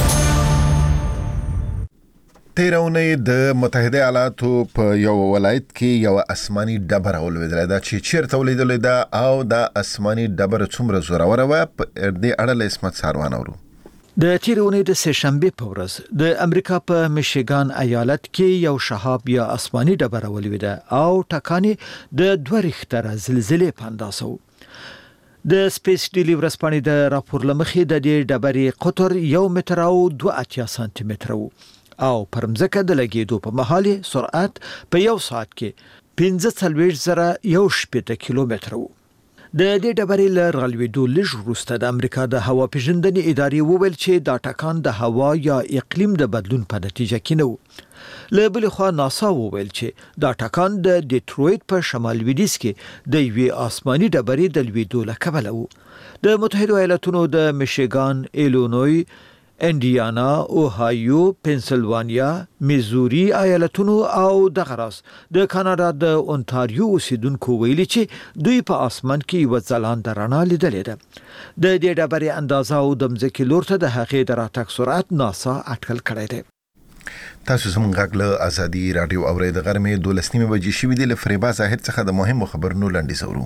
تیرونه د متحده ایالاتو په یو ولایت کې یو آسماني ډبره ولویدله دا چې چیرته ولیدلې ده او دا آسماني ډبره څومره زوروره وه په دې اړه له اسمت ساروان اورو. د تیرونې د سهشنبه په ورځ د امریکا په میشیګان ایالت کې یو شهاب یا آسماني ډبره ولویده او ټکانې د دوه ریختره زلزلې په اندازه و. د سپیس ډیلی ورځپاڼې د راپور لمخې د دې ډبرې قطر یو متر او دوه اتیا سانتي متر و او پر مځکه د لګېدو په مهال سرعت په یو ساعت کې پنځه څلوېښت زره یو شپېته کیلومتره و. د دې ډبرې له رالوېدو لږ وروسته د امریکا د هوا پیژندنې ادارې وویل چې دا ټکان د هوا یا اقلیم د بدلون په نتیجه کې نه و. له بلې خوا ناسا وویل چې دا ټکان د ډیټرویټ په شمال لویدیځ کې د یوې آسماني ډبرې د لوېدو له کبله و. د متحده ایالاتونو د میشیګان، ایلینوی، انډیانا، اوهایو، پنسلوانیا، میزوري ایالتونو او دغه راز د کاناډا د اونتاریو اوسیدونکو ویلي چې دوی په اسمان کې یو ځلانده رڼا لیدلې ده. د دې ډبرې اندازه او د مځکې لور ته د هغې د راتګ سرعت ناسا اټکل کړی دی. تاسو زموږ غږ له ازادي رادیو اورئ. د غرمې دولس نیمې بجې شوې دي. له فریبا ظاهر څخه د مهمو خبرونو لنډیز اورو.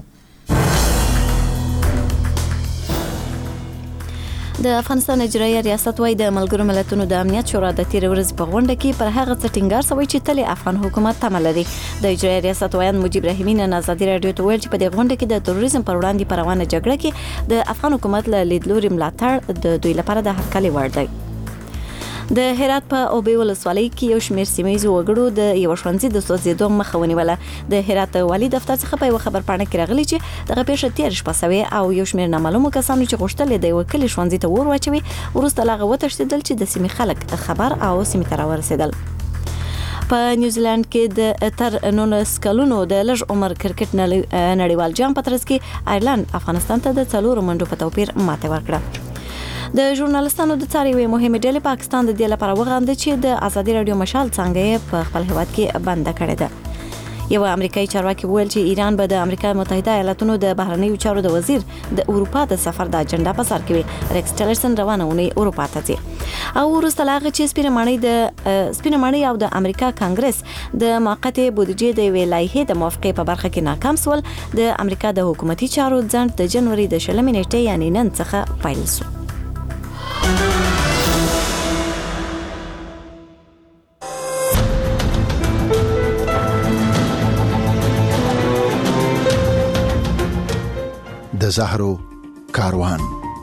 د افغانستان اجرایي ریاست وايي د ملګرو ملتونو د امنیت شورا د تیر ورځ په غونډه کې پر هغه څه ټینګار شوی چې تل افغان حکومت تمه لري. د اجرایي ریاست وایي مجيب رحیمي نن ازادي رادیو ته ویل چې په دې غونډه کې د تروریزم پر وړاندې پر روانه جګړه کې د افغان حکومت له لیدلوري ملاتړ د دوی لپاره د هرکلي وړ دی. د هرات په اوبې ولسوالۍ کې یو شمېر سیمه‌ییزو وګړو د یو ښوونځي د سوځېدو مخه ونیوله. د هرات والي دفتر څخه په یو خبر پاڼه کې راغلي چې دغه پیښه تیر شپه سوې او یو شمېر نامعلومو کسانو چې غوښتل د یو کلي ښوونځي ته اور واچوي وروسته له هغه وتښتېدل چې د سیمې خلک خبر او سیمې ته راورسېدل. په نیوزیلند کې د تر نولس کلونو د لږ عمر کرکټ نړیوال جام په ترڅ کې آیرلند افغانستان ته د څلورو منډو په توپیر ماته ورکړه. د ژورنالستانو د څاري وی مهمه ډلې پاکستان د دې لپاره وغانده چې د ازادي رادیو مشال څنګه په خپل هیواد کې بند کړی ده. یو امریکایي چارواکي ویل چې ایران به د امریکا متحده ایالاتونو د بهرنیو چارو د وزیر د اروپا د سفر د اجنډا په سر کې ریکس ټیلرسن روانه ونی اروپا ته ځي. او وروسته لاغه چې سپینمانی د سپینمانی او د امریکا کانګرس د موقته بودیجې د ویلایې د موافقې په برخه کې ناکام سول، د امریکا د حکومتي چارو ځنډ د جنوري د شلمې نیټې یعنی نن څخه پیل شو. د زهرو کاروان.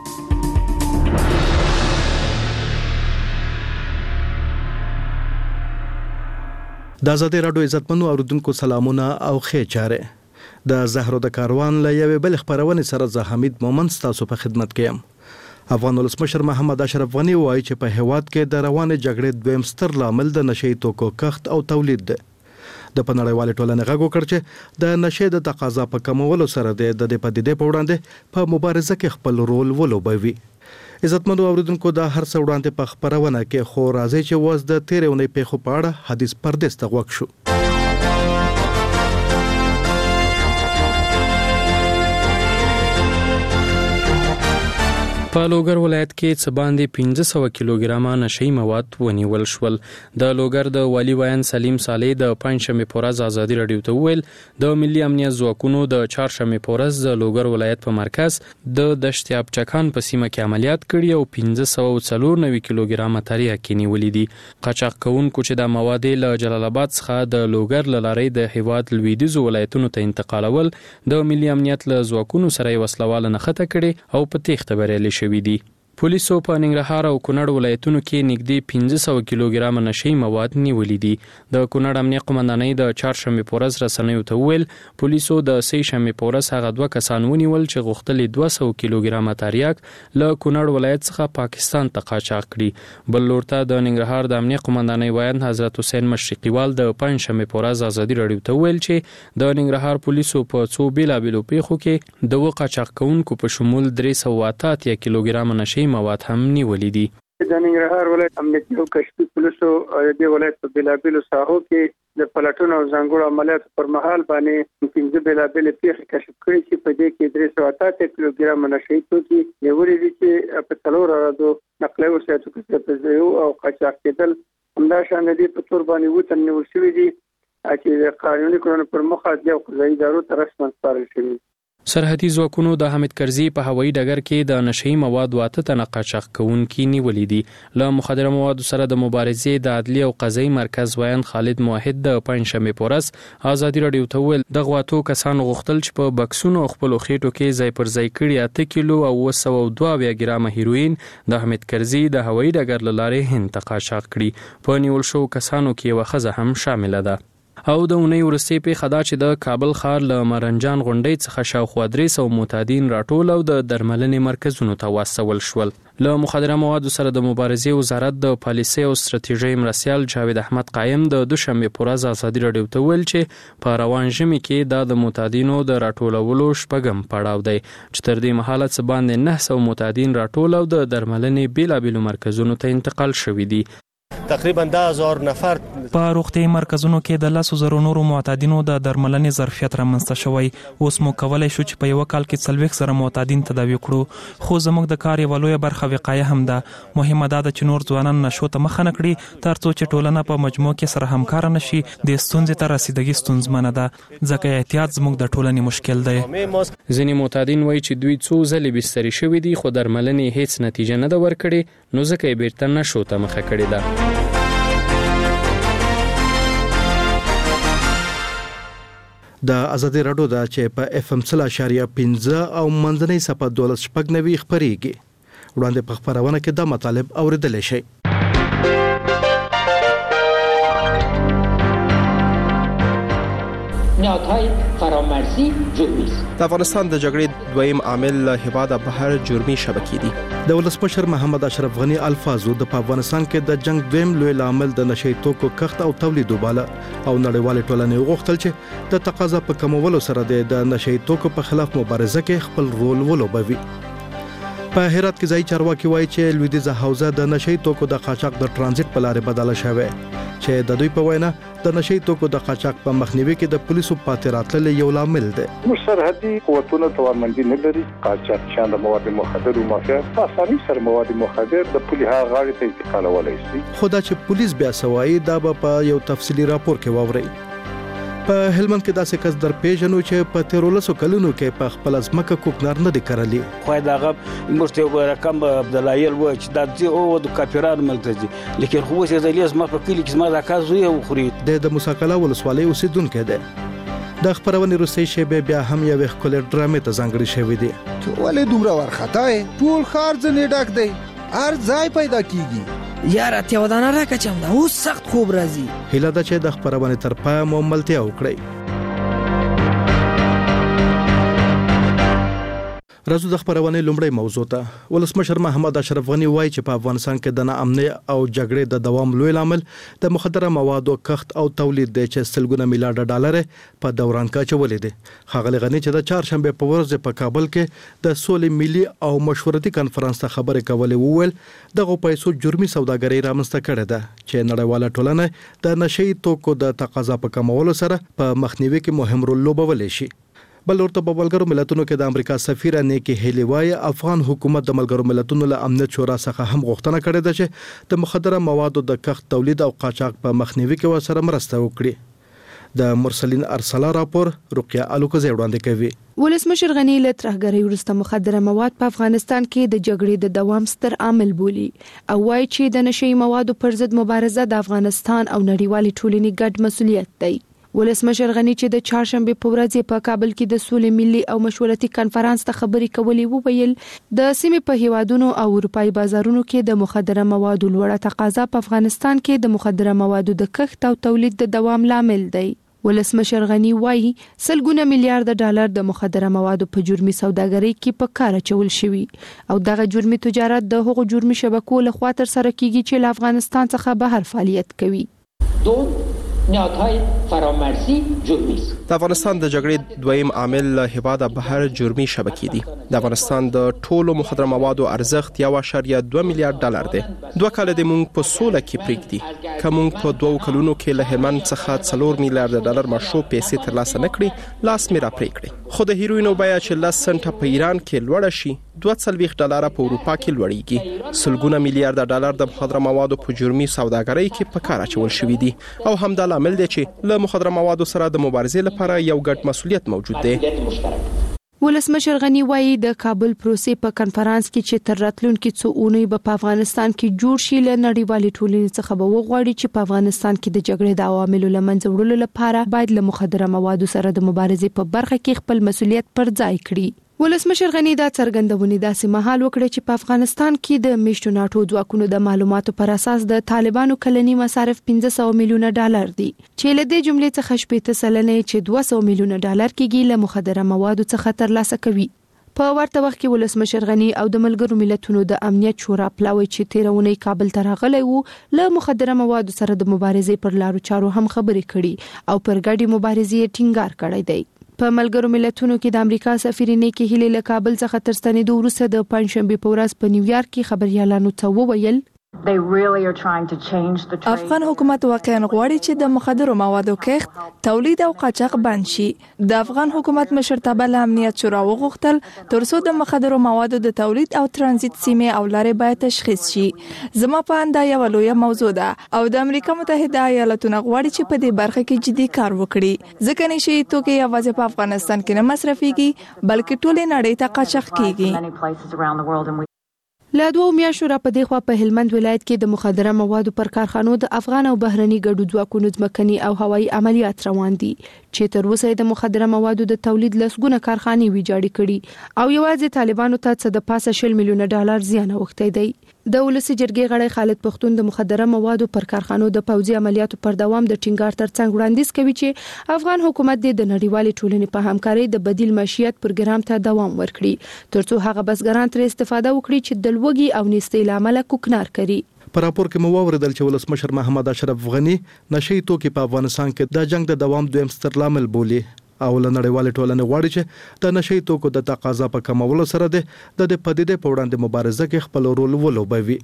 د آزادي رادیو عزتمنو اوریدونکو سلامونه او ښه چاره. د زهرو د کاروان له یوې بل خبرونه سره زه حمید مومند تاسو په خدمت کې یم. افغان ولسمشر محمد اشرف غنی وایي چې په هیواد کې د روانه جګړې دویم ستر لامل د نشئی توکو کښت او تولید دی. د پنړیوالې ټولنې غږ وکړ چې د نشې د تقاضا په کمولو سره د دې پدیدې په وړاندې په مبارزه کې خپل رول ولوبوي. عزتمنو اوریدونکو دا هر څه وړاندې په خبرونه کې خو راځي چې وز د تیرونې پیښو په اړه حدیث پردیس ته غوښ شو. په لوګر ولایت کې څه باندې پنځه سوه کیلوګرامه نشئی مواد ونیول شول. د لوګر د والی ویان سلیم صالح د پنځشنبه په ورځ ازادي رادیو ته ویل د ملي امنیت ځواکونو د چهارشنبه په ورځ د لوګر ولایت په مرکز د دشت ابچکان په سیمه کې عملیات کړي او پنځه سوه او څلور نوي کیلوګرامه تریاک نیولې دي. قاچاق کوونکو چې د مواد له جلال آباد څخه د لوګر لارې د هیواد لویدیځو ولایتونو ته انتقالول د ملي امنیت له ځواکونو سره وسلواله نښته کړي او په تېښته بریالي شوي دي. پولیسو په ننګرهار او کونړ ولایتونو کې نږدې پنځه سوه کیلوګرامه نشئی مواد نیولې دي. د کونړ امنیه قومندانۍ د چهارشنبه په ورځ رسنیو ته وویل پولیسو د سې شنبه په ورځ هغه دوه کسان ونیول چې غوښتل دوه سوه کیلوګرامه تریاک له کونړ ولایت څخه پاکستان ته قاچاق کړي. بل لور ته د ننګرهار د امنیه قومندانۍ وایي حضرت حسین مشرقیوال د پنځشنبه په ورځ ازادي رادیو ته ویل چې د ننګرهار پولیسو په څو بیلابیلو پیښو کې د و قاچاق کوونکو په شمول درې سوه اته اتیا کیلوګرامه نشئی مواد هم نیولې دي. د ننګرهار ولایت امنیتي او کشفي پولیسو د ولایت په بیلابیلو ساحو کې د پلټونو او ځانګړو عملیاتو پر مهال باندې پنځه بیلابیلې پیښې کشف کړې چې په دې کې درې سوه اته اتیا کیلوګرامه نشئی توکي نیولې دي چې په څلورو ورځو نقلیه وسایطو کې په ځایو او قاچاق کېدل همدا شان دي په تور باندې وتن نیول شوی دي چې قانوني کړنو پر مخ د قضایي ادارو تر رسمن سپارل شوی. سرحدي ځواکونو د حامد کرزي په هوایي ډګر کې د نشئی موادو اته تنه قاچاق کوونکي نیولې دي. له مخدره موادو سره د مبارزې د عدلي او قضایي مرکز وایان خالد موحد د پنځشنبه پورس ازادي رادیو ته ویل د غواتو کسانو غوښتل چې په بکسونو خپل خېټو کې ځای پر ځای کړي اته کیلو او اوه سوه دوه ګرامه هیروین د حامد کرزي د هوایي ډګر له لارې هند ته قاچاق کړي. په نیول شو کسانو کې یوه ښځه هم شامله ده. او د اونۍ وروستۍ پیښه دا چې د کابل ښار له مرنجان غونډۍ څخه شاوخوا درې سوه معتادین راټول او د درملنې مرکزونو ته واستول شول. له مخدره موادو سره د مبارزې وزارت د پالیسۍ او ستراتیژۍ مرستیال جاوید احمد قایم د دوشنبه په ورځ ازادي راډیو ته ویل چې په روان ژمي کې دا د معتادینو د راټولولو شپږم پړاو دی چې تر دې مهاله څه باندې نه سوه معتادین راټول او د درملنې بیلابیلو مرکزونو ته انتقال شوي دي. تقریبا ده هزار نفر په روغتي مرکزونو کې د لاسو زرو نورو معتادینو د درملنې ظرفیت رامنځته شوی. اوس مو کولای شو چې په یو کال کې څلوېښت زره معتادین تداوی کړو، خو زموږ د کار یوه لویه برخه وقایه هم ده. مهمه دا ده چې نور ځوانان نشو ته مخه نه کړي تر څو چې ټولنه په مجموع کې سره همکاره نشي. د ستونزې ته رسیدګي ستونزمنه ده ځکه احتیاط زموږ د ټولنې مشکل دی. ځینې معتادین وایي چې دوی څو ځلې بستري شوي دي خو درملنې هیڅ نتیجه نه ده ورکړې، نو ځکه یې بیرته نشو ته مخه کړې ده. د ازادي راډیو دا چې په اف ام سل اشاریه پنځه او منځنۍ صفه دولس شپږ نوي خبريږي. وړاندې په خبرونه کې د مطالب اوریدل شي. نهادهای فرامرزی جرمی است. د افغانستان د جګړې دویم عامل له هیواده بهر جرمي شبکې دي. د ولسمشر محمد اشرف غنی الفاظو د افغانستان کې د جنگ دویم لوی عامل د نشئی توکو کښت او تولید وباله او نړیوال ټولنې غوښتل چې د تقاضا په کمولو سره د نشئی توکو په خلاف مبارزه کې خپل رول ولوبوي. په هرات کې ځای چارواکي وایي چې لویدیځه حوزه د نشئی توکو د قاچاق د ترانزیت په لارې بدله شوه چې د دوی په وینا د نشئی توکو د قاچاق په مخنیوي کې د پولیسو پاتې راتلل یو لامل دی. سرحدي قوتونه توانمندي نه لري. قاچاق شان د مواد مخدر او مافیا په اسانۍ سره مواد مخدر د پولیسو غاړې ته انتقالولای شي. خو دا چې پولیس بیا سوایي دا په یو تفصیلی راپور کې واوري. په هلمند کې داسې کس در پیژنو چې په تیرولسو کلونو کې په خپل ځمکه کوکنار نه دی کرلی. خو دا غو مرته رقم عبدالایل و چې د دې او د کاپیران ملتزي لیکن خو څه زلیز ما په کلی کې ما دا کازو یو خوري د موساکلا ولسوالۍ اوسیدونکو دی. د خبرونې روسي شیبه بیا هم یو خپل ډرامې ته ځانګړي شوی دی. ولې دومره ورخطای ټول خار ځنې ډک دی هر ځای پیدا کیږي. یاره ته ودانه راکچم دا اوس سخت خوب راځي. هله دا چې د خبرونه تر پای مو ملتیا وکړي. راځو د خبرونه لومړی موضوع ته. ولسمشر محمد اشرف غنی وایي چې په افغانستان کې د ناامنۍ او جګړې د دوام لوی عامل د مخدره موادو کښت او تولید دی چې سلګونه میلیارډ ډالر په دوران کې چولې دي. ښاغلی غنی چې د چهارشنبه په ورځ په کابل کې د سولې ملي او مشورتي کانفرنس ته خبرې کولې وویل دغه پیسو جرمي سوداګري رامنځته کړې ده چې نړیواله ټولنه د نشئی توکو د تقاضا په کمولو سره په مخنیوي کې مهم رول لوبولی شي. بل ورته په ملګرو ملتونو کې د امریکا سفیر نیکی هیلی وایي افغان حکومت د ملګرو ملتونو له امنیت شورا څخه هم غوښتنه کړې ده چې د مخدره موادو د کښت تولید او قاچاق په مخنیوي کې ورسره مرسته وکړي. د مرسلین ارسلا راپور رقیه الوکزی وړاندې کوي. ولسمشر غنی له ترهګرۍ وروسته مخدره مواد په افغانستان کې د جګړې د دوام ستر عامل بولي او وایي چې د نشئی موادو پر ضد مبارزه د افغانستان او نړیوالې ټولنې ګډ مسؤلیت دی. ولسمشر غنی چې د چهارشنبه په ورځ په کابل کې د سولې ملي او مشورتي کانفرنس ته خبرې کولې وویل د سیمې په هیوادونو او اروپאי بازارونو کې د مخدره موادو لوړه تقاضا په افغانستان کې د مخدره موادو د کښت او تولید د دوام لامل دی. ولسمشر غنی وایي سلګونه میلیارډ ډالر د مخدره موادو په جرمي سوداګرۍ کې په کار اچول شوی او دغه جرمي تجارت د هغو جرمي شبکو له خوا تر سره کیږي چې له افغانستان څخه بهر فعالیت کوي. نهادهای فرامرزی جرمی است. د افغانستان د جګړې دویم عامل له هیواده بهر جرمي شبکې دي. د افغانستان د ټولو مخدره موادو ارزښت یو اشاریه دوه میلیارډ ډالر دی. دوه کاله د مونږ په سوله کې پریږدي که مونږ په دوو کلونو کې له هلمند څخه څلور میلیارډ ډالر مشروع پیسې ترلاسه نه کړي لاس مې را پرې کړي. خو د هیروینو بیه چې لس سنټه په ایران کې لوړه شي دوه څلوېښت ډالره په اروپا کې لوړیږي. سلګونه میلیارډ ډالر د مخدره موادو په جرمي سوداګرۍ کې په کار اچول شوي دي او همدا لامل دی چې له مخدره موادو سره د مبارزې لپاره یو ګډ مسؤلیت موجود دی. ولسمشر غنی وایي د کابل پروسې په کنفرانس کې چې تر راتلونکي څو اونۍ په افغانستان کې جوړ شي له نړیوالې ټولنې څخه به وغواړي چې په افغانستان کې د جګړې د عواملو له منځه وړلو لپاره باید له مخدره موادو سره د مبارزې په برخه کې خپل مسؤلیت پر ځای کړي. ولسمشر غنی دا څرګندونه داسې مهال وکړه چې په افغانستان کې د میشتو ناټو ځواکونو د معلوماتو پر اساس د طالبانو کلنی مصارف پنځه سوه میلیونه ډالر دي چې له دې جملې څخه شپږ سلنه چې دوه سوه میلیونه ډالر کېږي له مخدره موادو څخه ترلاسه کوي. په ورته وخت کې ولسمشر غنی او د ملګرو ملتونو د امنیت شورا پلاوی چې تیرونی کابل ته راغلی وو له مخدره موادو سره د مبارزې پر لارو چارو هم خبرې کړي او پر ګډي مبارزې ټینګار کړی دی. په ملګرو ملتونو کې د امریکا سفیرینې کې هیله له کابل څخه تر ستنېدو وروسته د پنځشنبه په ورځ په نیویارک کې خبريالانو ته وویل افغان حکومت واقعا غواړي چې د مخدرو موادو کښت، تولید او قاچاق بند شي. د افغان حکومت مشرتابه له امنیت شورا وغوښتل ترڅو د مخدرو موادو د تولید او ترانزیت سیمې او لارې باید تشخیص شي. زما په اند دا یو لویه موضوع ده او د امریکا متحده ایالاتونو غواړي چې په دې برخه کې جدي کار وکړي، ځکه نشي توکي یوازې په افغانستان کې نه مصرفيږي بلکې ټولې نړۍ ته قاچاق کیږي. له دوه میاشتو را په دې خوا په هلمند ولایت کې د مخدره موادو پر کارخانو د افغان او بهرني ګډو ځواکونو ځمکني او هوایي عملیات روان دي چې تر اوسه د مخدره موادو د تولید لسګونه کارخانې ویجاړې کړي او یوازې طالبانو ته څه د پاسه شل میلیونه ډالر زیان اوښتی دی. د ولسی جرګې غړی خالد پښتون د مخدره موادو پر کارخانو د پوځي عملیاتو پر دوام د ټینګار ترڅنګ وړاندیز کوي چې افغان حکومت د نړیوالې ټولنې په همکارۍ د بدیل معیشت پروګرام ته دوام ورکړي ترڅو هغه بسګران تر استفاده وکړي چې د لوګي او نېستۍ لامل کوکنار کړي. په راپور کې مو واوریدل چې ولسمشر محمد اشرف غنی نشي توکي په افغانستان کې د جنگ د دوام دویم ستر لامل بولي او له نړیوالې ټولنې غواړي چې د نشي توکو د تقاضا په کمولو سره د د پدیدې په وړاندې مبارزه کې خپل رول ولوبوي.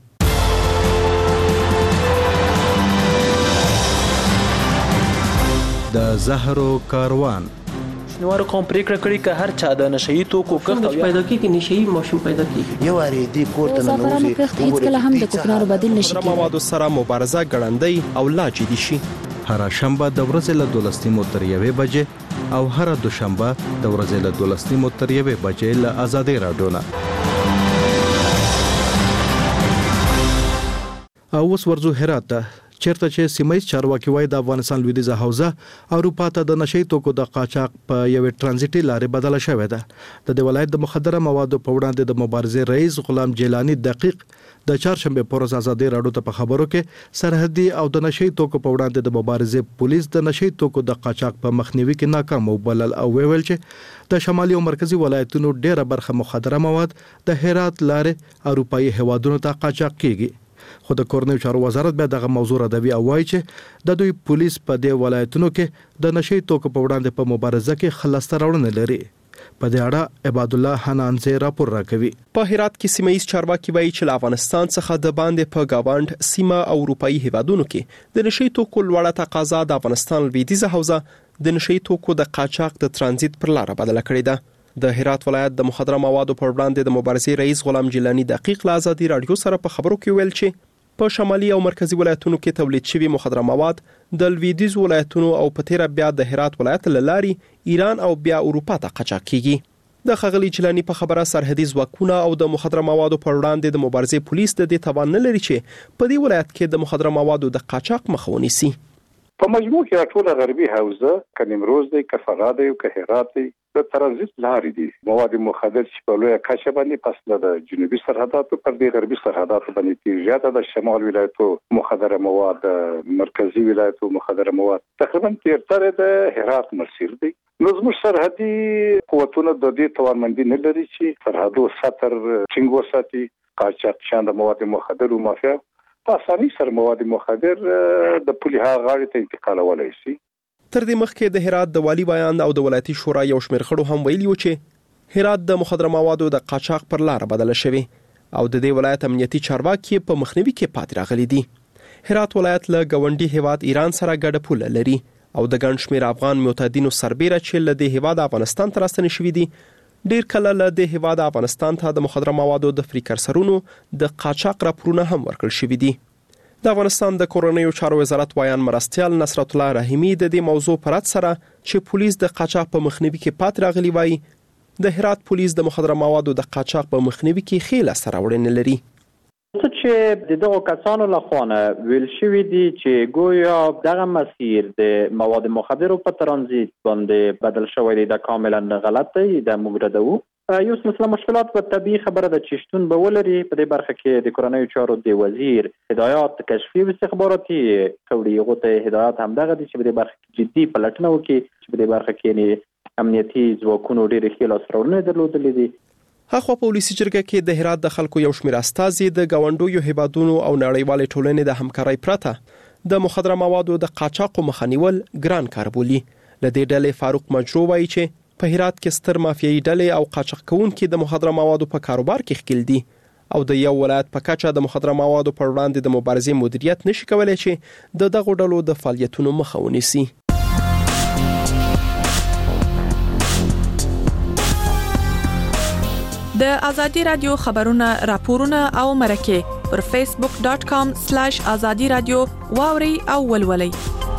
د زهرو کاروان نوارو کوم پریکړه کړې چې هر چا د نشئی توکو کښت پیدا کیږي نشئی ماشوم پیدا کیږي یو اړ دې کوټه نه نوځي هیڅ کله هم د کوکنارو بدیل نشي کېدای. موادو سره مبارزه ګړندۍ او لا جدي شي. هر شنبه د ورځې له دولس نیمو تر یوې بجې او هر دوشنبه د ورځې له دولس نیمو تر یوې بجې له آزادۍ راډیو نه. او اوس ورځو هرات ته چیرته چې سیمایي چارواکي وای د افغانستان لویدیځه حوزه اروپا ته د نشئی توکو د قاچاق په یوې ترانزیټي لارې بدله شوې ده. د دې ولایت د مخدره موادو په وړاندې د مبارزې رئیس غلام جیلانی دقیق د چهارشنبه پر ورځ آزادۍ راډیو ته په خبرو کې سرحدي او د نشئی توکو په وړاندې د مبارزې پولیس د نشئی توکو د قاچاق په مخنیوي کې ناکام وبلل او ویل چې د شمالي او مرکزی ولایتونو ډیره برخه مخدره مواد د هرات لارې اروپאי هوادونو ته قاچاق کیږي. خو د کورنیو چارو وزارت به دغه موضوع ردوي او وایي چې د دوی پولیس په دې ولایتونو کې د نشئی توکو په وړاندې په مبارزه کې خلسته راوړنه لري. په دې اړه عباد الله حنانزي راپور راکوي. په هرات کې سیمایي چارواکي وایي چې افغانستان څخه د باندې په گاوند سیمه او اروپאי هیوادونو کې د نشئی توکو لوړه تقاضا د افغانستان لویدیځه حوزه د نشئی توکو د قاچاق د ترانزیت پر لار بدله کړې ده. د هرات ولایت د مخدره موادو پر وړاندې د مبارزې رئیس غلام جیلانی دقیق له آزادۍ راډیو سره په خبرو کې ویل چې په شمالي او مرکزی ولایتونو کې تولید شوی مخدره مواد د لویدیځ ولایتونو او په تیره بیا د هرات ولایت له لارې ایران او بیا اروپا ته قاچاق کیږي. د خغلی جیلانی په خبره سرحدي ځواکونه او د مخدره موادو پر وړاندې د مبارزې پولیس د دې توان نه لري چې په دې ولایت کې د مخدره موادو د قاچاق مخه ونیسي. په مجموع کې ټول غربي حوزه ک نیمروز دی ک فراه دی ک هرات دی د ترانزیت لارې دي. مواد مخدر چې په لویه کچه باندې پسله د جنوبي سرحداتو پر دې غربي سرحداتو باندې تیزیاته د شمال ولایتو مخدره مواد مرکزی ولایتو مخدره مواد تقریبا تیرتره د هرات مسیر دی. نو زموږ سرحدي قوتونه د دې توانمندي نه لري چې سرحدو ساتر ټینګ وساتي. قاچاق شاند مواد مخدر او مافیا په اسانۍ سره مواد مخدر د پولیس غاړې ته انتقالولای شي. تر دې مخکې د هرات د والی بیان او د ولایتي شورا یو شمېر خړو هم ویلي و چې هرات د مخدره موادو د قاچاق پر لار بدله شوی او د دې ولایت امنیتي چارواکي په مخنیوي کې پاتې راغلي دي. هرات ولایت له ګاونډي هیواد ایران سره ګډه پوله لري او د ګڼ شمېر افغان معتادینو سربیره چې له دې هیواد افغانستان ته راستنې شوي دي ډیر کله له دې هیواد افغانستان ته د مخدره موادو د فریکر سرونو د قاچاق راپورونه هم ورکړل شوي دي. د افغانستان د کورنیو چارو وزارت وایان مرستیال نصرت الله رحیمی د دې موضوع پر اړه سره چې پولیس د قاچاق په مخنیوي کې پات راغلی وای د هرات پولیس د مخدره موادو د قاچاق په مخنیوي کې خېل سره وړاندې لري. څه چې د دغه کسانو لخوا ویل شوی دي چې گویا دغه مسیر د مواد مخدر په ترانزیت باندې بدل شوی دی د کاملا غلط دی د مګردو یو سلسله مشکلات په طبيعي خبره د چشتون به ولري په دې برخه کې د کورنیو چارو د وزیر هدایات کشفي او استخباراتي کړي غوته هدایات هم دغه دي چې په دې برخه کې جدي پلټنه وکړي چې په دې برخه کې امنیتي ځواکونو ډېر ښه لاسرونه درلودلې دي. هغه په پولیسي جرګه کې د هرات د خلکو یو شمېر استازي د گاونډیو هیوادونو او نړیوالې ټولنې د همکارۍ پرته د مخدره موادو د قاچاق مخنیول ګران کار بولي. لدې ډلې فاروق مجرو وایي چې په هرات کې ستر مافیایي ډلې او قاچاق کوونکي د مخدره موادو په کاروبار کې ښکیل دي او د یو ولایت په کچه د مخدره موادو پر وړاندې د مبارزې مدیریت نشي کولای چې د دغو ډلو د فعالیتونو مخه ونیسي. د ازادي رادیو خبرونه راپورونه او مرکه پر فیسبوک ډاٹ کام سلیش ازادي رادیو واوري او ولولي.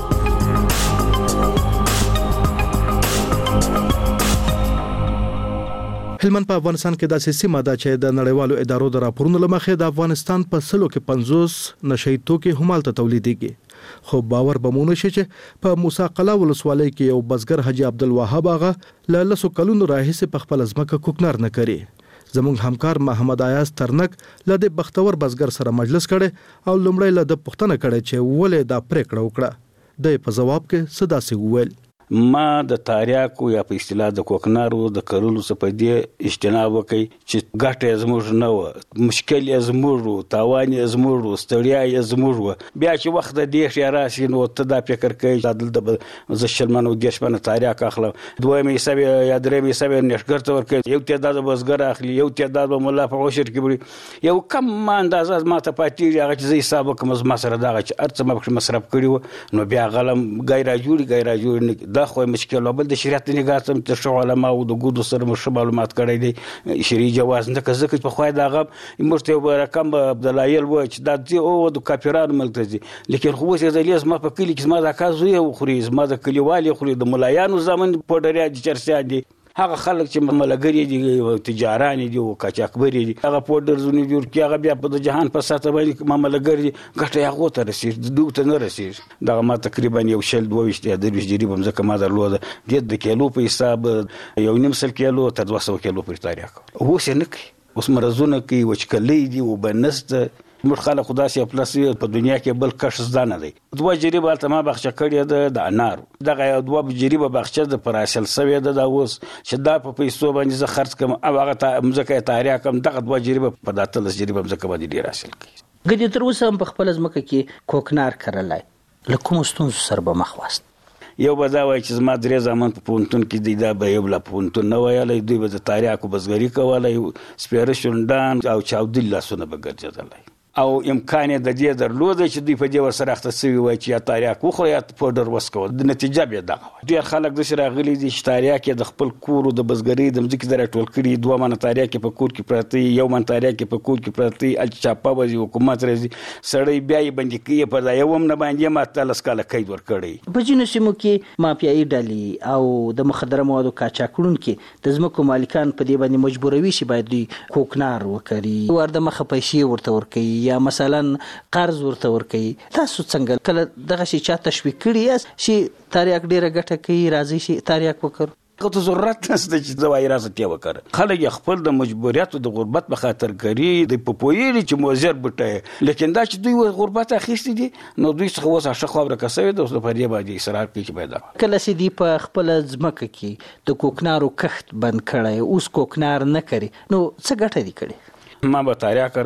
هلمند په افغانستان کې داسې سیمه ده چې د نړیوالو ادارو د راپورونو لمخې د افغانستان په سلو کې پنځوس نشئی توکي همالته تولیدېږي خو باور به مونږ شي چې په موسی قلا ولسوالۍ کې یو بزګر حاجی عبدالوهاب آغا له لسو کلونو راهیسې په خپل ځمکه کوکنار نه کوي. زموږ همکار محمد ایاز ترنک له دې بختور بزګر سره مجلس کړي او لومړی له د پښتنه کړي چې ولې دا پریکړه وکړه. د په جواب کې صدا سي وویل ما د تاریاکو یا په اصطلاح د کوکنارو د کرلو څخه په دې اجتناب وکړي چې ګټه زموږ نه و مشکل یې زموږ و تاوان یې زموږ و ستړیا یې زموږ و بیا چې وخت د دې خیا راشي نو ته دا فکر کوي چې دلته ز شلمن او دیشمن تاریاک اخلم دویم حساب یا دریم حساب نشګر ته ورکړي یو تعداد بزګر اخلي یو تعداد مولا په عشر کې بری یو کم اندازه ما ته پاتې هغه چې حساب کوم ما سره دا چې ارڅ ما مصرف کړی نو بیا غلم غیر جوړي غیر جوړي دا خو مشکل او بل د شریعت نگاه ته تر شو علماء او د ګودو سره مشه معلومات کړی دي شریع جواز نه کزه په خوای دا غب مرته رقم عبدالایل و چې دا دی او د کاپیران ملتزي لیکن خو څه زلیز ما په کلی کې ما دا کازو یو خوري ما د کلیوالي خوري د ملایانو زمون په ډریا د چرسیا دي هغه خلک چې ملګری دي تجاران دي او کاچاکبري دي هغه پودر زونی جوړ کی هغه بیا په جهان په ساته باندې ملګری ګټه هغه ته رسید دوی ته نه رسید دا ما تقریبا یو شل دوه وشت یا د وشت جریبم زکه ما درلوده د د کیلو په حساب یو نیم سل کیلو تر دوه سوه کیلو په تاریخ هو سنک اوس مرزونه کی وچکلې دي او بنست موږ خلک خدا سي پلس په دنیا کې بل کش زده نه دی دوه جریبه تل ما بخښه کړی د د انار دغه دوه جریبه بخښه د پراسل سوي د اوس چې دا په پیسو باندې زه خرڅ کوم او هغه ته مزکه تاریخ کوم دغه دوه جریبه په داتل جریبه مزکه باندې ډیر حاصل کړي. ګډي تر اوسه په خپل ځمکه کې کوکنار کړلای لکه مستون سر به مخواست یو بدا وای چې زما درې زمان په پونتون کې دی دا به یو لا پونتون نه وایلای دوی به د تاریخ او بزګری کولای سپیره شوندان او چاودل لاسونه به ګرځیدلای او امکان د دې درلود چې دوی په دې ورسره اخته سوي وای چې یا تاریخ خو یا پودر وسکو د نتیجه به دغه ډیر خلک د شره غلي دي چې تاریخ کې د خپل کور او د بزګری د مځکې در ټول کړي دوه من تاریخ کې په کور کې پراتی یو من تاریخ کې په کور کې پراتی ال چاپا وځي حکومت راځي سړی بیا یې باندې کې په دا یو هم نه باندې ماته لسکاله کید ور کړی په جنو سیمو کې مافیایي ډلې او د مخدره موادو قاچاقونکو کې د ځمکو مالکان په دې باندې مجبوروي شي باید دوی کوکنار وکړي ورده مخه پیسې ورته ورکړي یا مثلا قرض ورته ورکړي. تاسو څنګه کله دغه شي چا تشویق کړی شي تاریخ ډیره ګټه کوي راځي شي تاریخ وکړو ته ضرورت نشته چې زوای راځي ته وکړه خلک خپل د مجبوریت او د غربت په خاطر کوي د پپویری چې موزر بټه لیکن دا چې دوی غربت اخیستي دي نو دوی څه وسه شخو ورکسوي د اوس په دې باندې اصرار کوي چې پیدا کله سي دی په خپل ځمکه کې د کوکنارو کښت بند کړي اوس کوکنار نه کوي نو څه ګټه دي کړي. ما به تاریخ کړل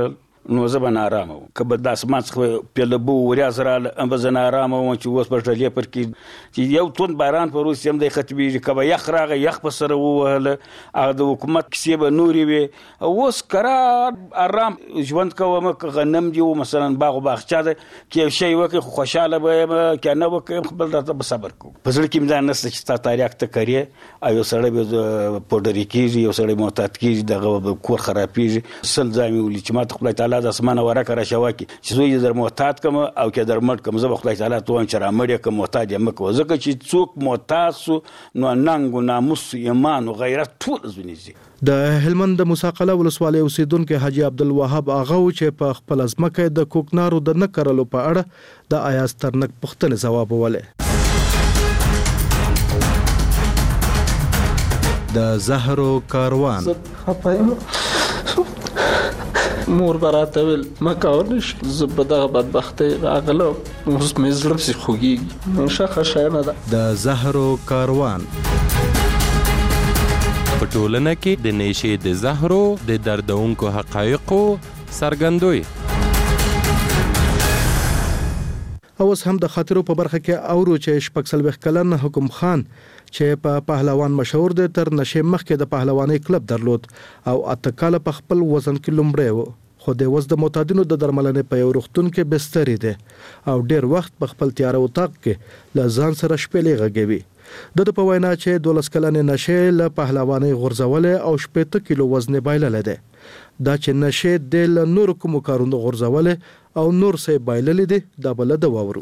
نو زه به نارامه وم. که به د اسمان څخه پیلبو وریځ راله هم به زه نارامه وم چې اوس به ډلې پر کې چې یو توند باران په روسیې هم دی ختمیږي. که به یخ راغی یخ په سره ووهله هغه د حکومت کیسې به نورې وې. اوس کرار ارام ژوند کوم. که غنم دي و مثلا باغ و باغچه ده که یو شی وکړې خو خوشحاله به یم، که نه وکړم خپل راته به صبر کوم. په زړه کې مې دا نشته چې ستا تاریخ ته کرې او یو سړی به پوډري کېږي، یو سړی محتاط کېږي، دغه به کور خرابېږي. سل ځای مې ولي چې ما ته خدای تعالی د اسمانه ورکه راشوه کړي چې زه یې در محتاط کړم او که در مړ کړم. زه به خدای تعالی ته وایم چې را مړ یې کړم، محتاط یې مه کوه. ځکه چې څوک محتاط سو نو ننګ و ناموس ایمان و غیرت ټول زونیږي. د هلمند د موسی قلعه ولسوالۍ اوسیدونکو حاجي عبدالوهاب اغا و چې په خپل ځمکه د کوکنارو د نه کرلو په اړه د ایاز ترنک پوښتنې ځوابولې. د زهرو کاروان مور براته ویل ما کاونش زه په دغه بدبختۍ راغله اوس مې زړه پسې خوږېږي. نشه ښه شی نه ده. د زهرو کاروان په ټولنه کې د نشې د زهرو د دردونکو حقایقو څرګندوي. اوس هم د خاطرو په برخه کې اورو چې شپږ څلوېښت کلن حکم خان چې په پهلوان مشهور دی تر نشې مخکې د پهلوانۍ کلب درلود او اته کاله په خپل وزن کې لومړی و، خو د اوس د معتادینو د درملنې په یو روغتون کې بسترې دی او ډیر وخت په خپل تیاره اتاق کې له ځان سره شپېلې غږوي. د د په وینا چې دولس کلنې نشې له پهلوانۍ غورځولې او شپېته کیلو وزن بایللی دی. دا چې نشې د له نورو کومو کارونو غورځولې او نور څه بایللی دی دا به له ده واورو.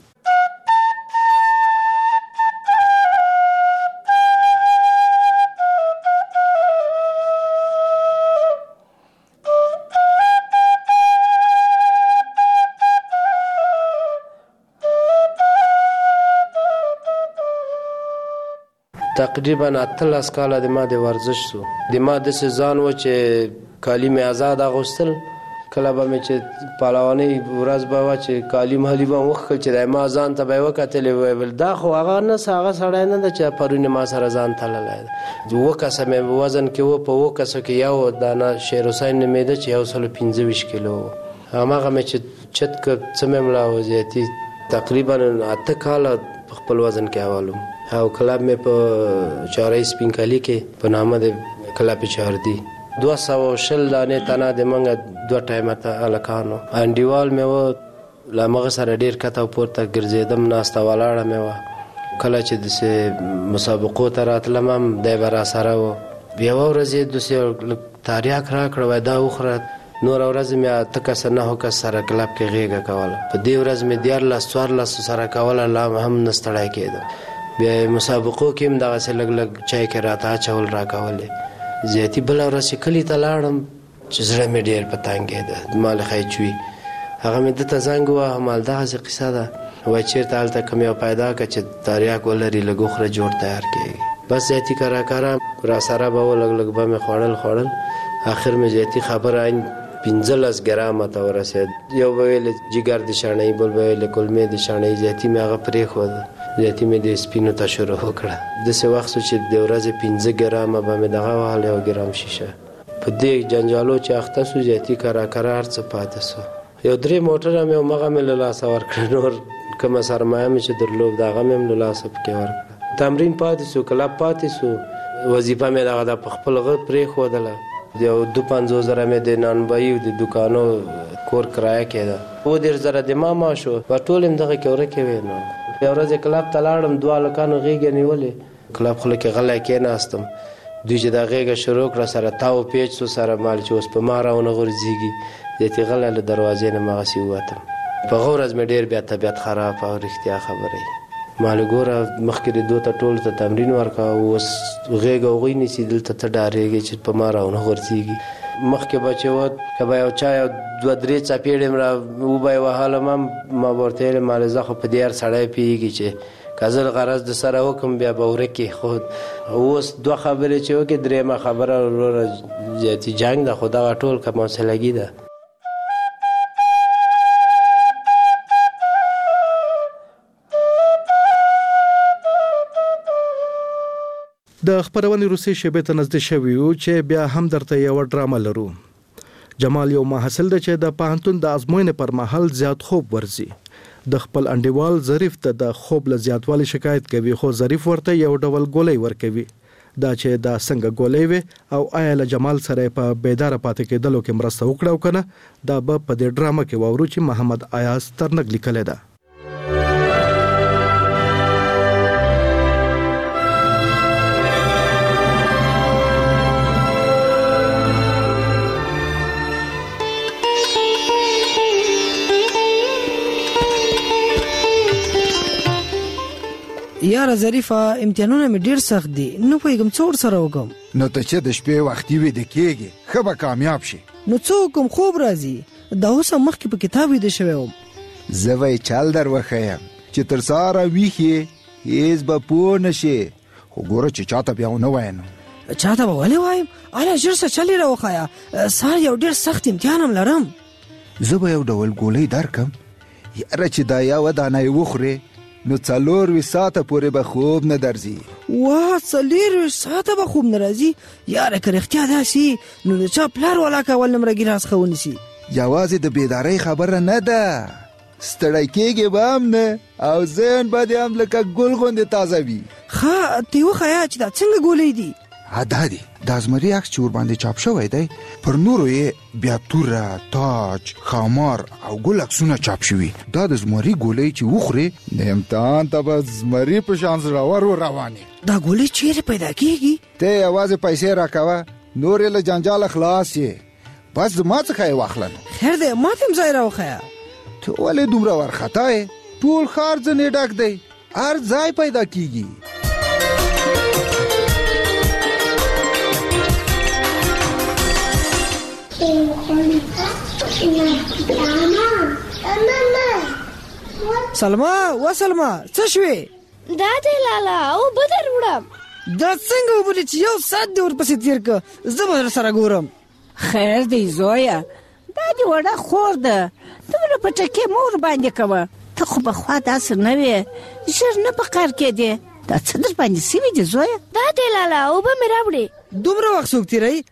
تقریبا اتلس کاله د ما د ورزش سو. د ما داسې ځان و چې کالي مې آزاد اغوستل. کله به مې چې پهلوانۍ ورځ به وه چې کالي محلي به م وښکل چې د ما ځان ته به یې وکتلې ویل دا خو هغه نه هغه سړی نه ده چې پرون ما سره ځان تللی دی. اووه کسه مې وزن کې و. په اووه کسو کې یو دانه شیر حسین نومېده چې یو سلو پنځه ویشت کیلو و. هماغه مې چې چت کړ څه مې ملا و زیاتي تقریبا اته کاله په خپل وزن کې اولم. او کلب مې په چارۍ سپینکلي کې په نامه د کلب چاردي دوه سوه شل دانې تنه د منګه دوه ټایمه ته هلکانو. انډیوال مې و له همغه سره ډېر کته پورته ګرځېدم، ناسته ولاړه مې وه. کله چې داسې مسابقو ته راتلم هم دی به راسره و. یوه ورځ یې داسې تریاک راکړه وایي دا وخوره. نوره ورځ مې اته کسه نهو کس سره کلب کې غېږه کوله. په دې ورځ مې دیارلس څوارلسو سره کوله لا هم نه ستړی کېدم. بیا مسابقو کې هم دغسې لږ لږ چای کې راته اچول راکولې. زیاتي بله ورځ چې کلي ته لاړم چې زړه مې ډېر په تنګېده. ما له خیچوي هغه مې ده ته زنګ ووهه همالدغسې قصه ده. وایي چېرته هلته کوم یو پیدا کړه چې تریاک ولري لږ وخوره جوړ تیار کېږي. بس زیاتي کره کره راسره به و لږ لږ به مې خوړل خوړل. اخر مې زیاتي خبره این پنځلس ګرامه ته ورسېد. یو به ویل جګر د شاڼۍ، بل به ویل کلمې د شاڼۍ. زیاتي مې هغه پرېښوده. زیاتي مې د سپینو ته شروع وکړه. داسې وخت سو چې د ورځې پنځه ګرامه به مې دغه وهل یو ګرام شیشه. په دې جنجالو چې اخته سو زیاتي کره کره هر څه پاتې سو. یو درې موټره مې همغه مې له لاسه ورکړه. نور کومه سرمایه مې چې درلود د هغه مې هم له لاسه پکې ورکړه. تمرین پاتې سو، کلب پاتې سو. وظیفه مې دغه د په خپل غه پرېښودله. یو دو پنځوس زره مې د نانبایي د دوکانو کور کرایه کېده. اووه دېرش زره د ما معاش و. په ټول هم دغه کې ورکې وې. نو یو ورځ یې کلب ته لاړم، دوه هلکانو غېږه نیولې. کلب خوله کې غلی کېناستم. دوی چې دا غېږه شروع کړه سره تاو پیچ سو سره مال چې اوس په ما راونه غورځېږي. زیاتې غلی له دروازې نه مغسې ووتم. په هغه ورځ مې ډېر بیا طبیعت خراب او رښتیا خبره ما له ګوره مخکې د دوه ته ټولو ته تمرین ورکوه. اوس غېږه هغوی نیسي، دلته ته ډارېږې چې په ما راونه غورځېږي. مخکې به چې و که به یو چا یو دوه درې څپېړې م را وبه یې وهلم هم ما به ورته ویلې مالې زه خو په دې هر سړی پوهېږي چې که زه غرض د سره وکړم بیا به ورکې. خو اوس دوه خبرې چې وکړې درېیمه خبره وروره زیاتي جنګ ده، خو دغه ټول کم حوصلګي ده. د خبرونې روسي شبې ته نږدې شوي یو چې بیا هم درته یو ډرامه لرو. جمال یو محصل دی چې د پوهنتون د ازموینې پر مهال زیات خوب ورځي. د خپل انډیوال ظریف ته د خوب له زیاتوالي شکایت کوي، خو ظریف ورته یو ډول ګولۍ ورکوي. دا چې دا څنګه ګولۍ وي او آیا له جمال سره په بیداره پاتې کېدلو کې مرسته وکړه او کنه، دا به په دې ډرامه کې واورو چې محمد ایاز ترنګ لیکلی ده. یاره ظریفه امتحانونه مې ډیر سخت دي، نو پوهېږم څه ورسره وکړم. نو ته چې د شپې وختي ویده کېږې ښه به کامیاب شي. نو څه وکړم، خوب راځي. دا اوس هم مخکې په کتاب ویده شوی وم. زه به یې چل در وښیم چې تر سهاره ویښ یې هېڅ به پوه نه شې، خو ګوره چې چاته بیا ونه وایم. چاته به ولې وایم؟ هله ژر څه چل یې راوښیه، سهار یو ډېر سخت امتحان هم لرم. زه به یو ډول ګولۍ درکم، یاره چې دا یوه دانه یې وخورې نو څلورویشت ساعته پورې به خوب نه درځي. واه، څلورویشت ساعته به خوب نه راځي؟ یاره که رښتیا داسې نو د چا پلار والا کول نه مرګي راز ښه ونیسي. یوازې د بیدارۍ خبره نه ده، ستړی کېږې به هم نه او ذهن به دې هم لکه ګل غوندې تازه وي. ښه ته یې وښیه چې دا څنګه ګولۍ دي؟ دا دی د زمري عکس چې ورباندې چاپ شوی دی، پر نورو یې بیا توره، تاج، خامار او ګل عکسونه چاپ شوي. دا د زمري ګولۍ چې وخورې د امتحان ته به زمري په شان زړور روانې. دا ګولۍ چیرې پیدا کېږي؟ ته یوازې پیسې راکوه، نور یې له جنجاله خلاص یې. بس زما څخه یې واخله. خیر دی، ما ته هم ځای راوښیه. ته ولې دومره وارخطا یې؟ ټول ښار ځنې ډک دی، هر ځای پیدا کېږي. سلما و سلما څه شوې؟ دا دی لالا او بدر وړم. دا څنګه وبلې چې یو ساعت دې ورپسې تېر که، زه به سره ګورم. خیر دی زویه، دا دې وړه خور ده، دومره په ټکې مور باندې کوه. ته خو پخوا داسې نه وې، ژر نه په قهر کېدې. دا څه در باندې سوي دي زویه؟ دا دی لالا اوبه مې راوړې. دومره وخت څوک تېروي؟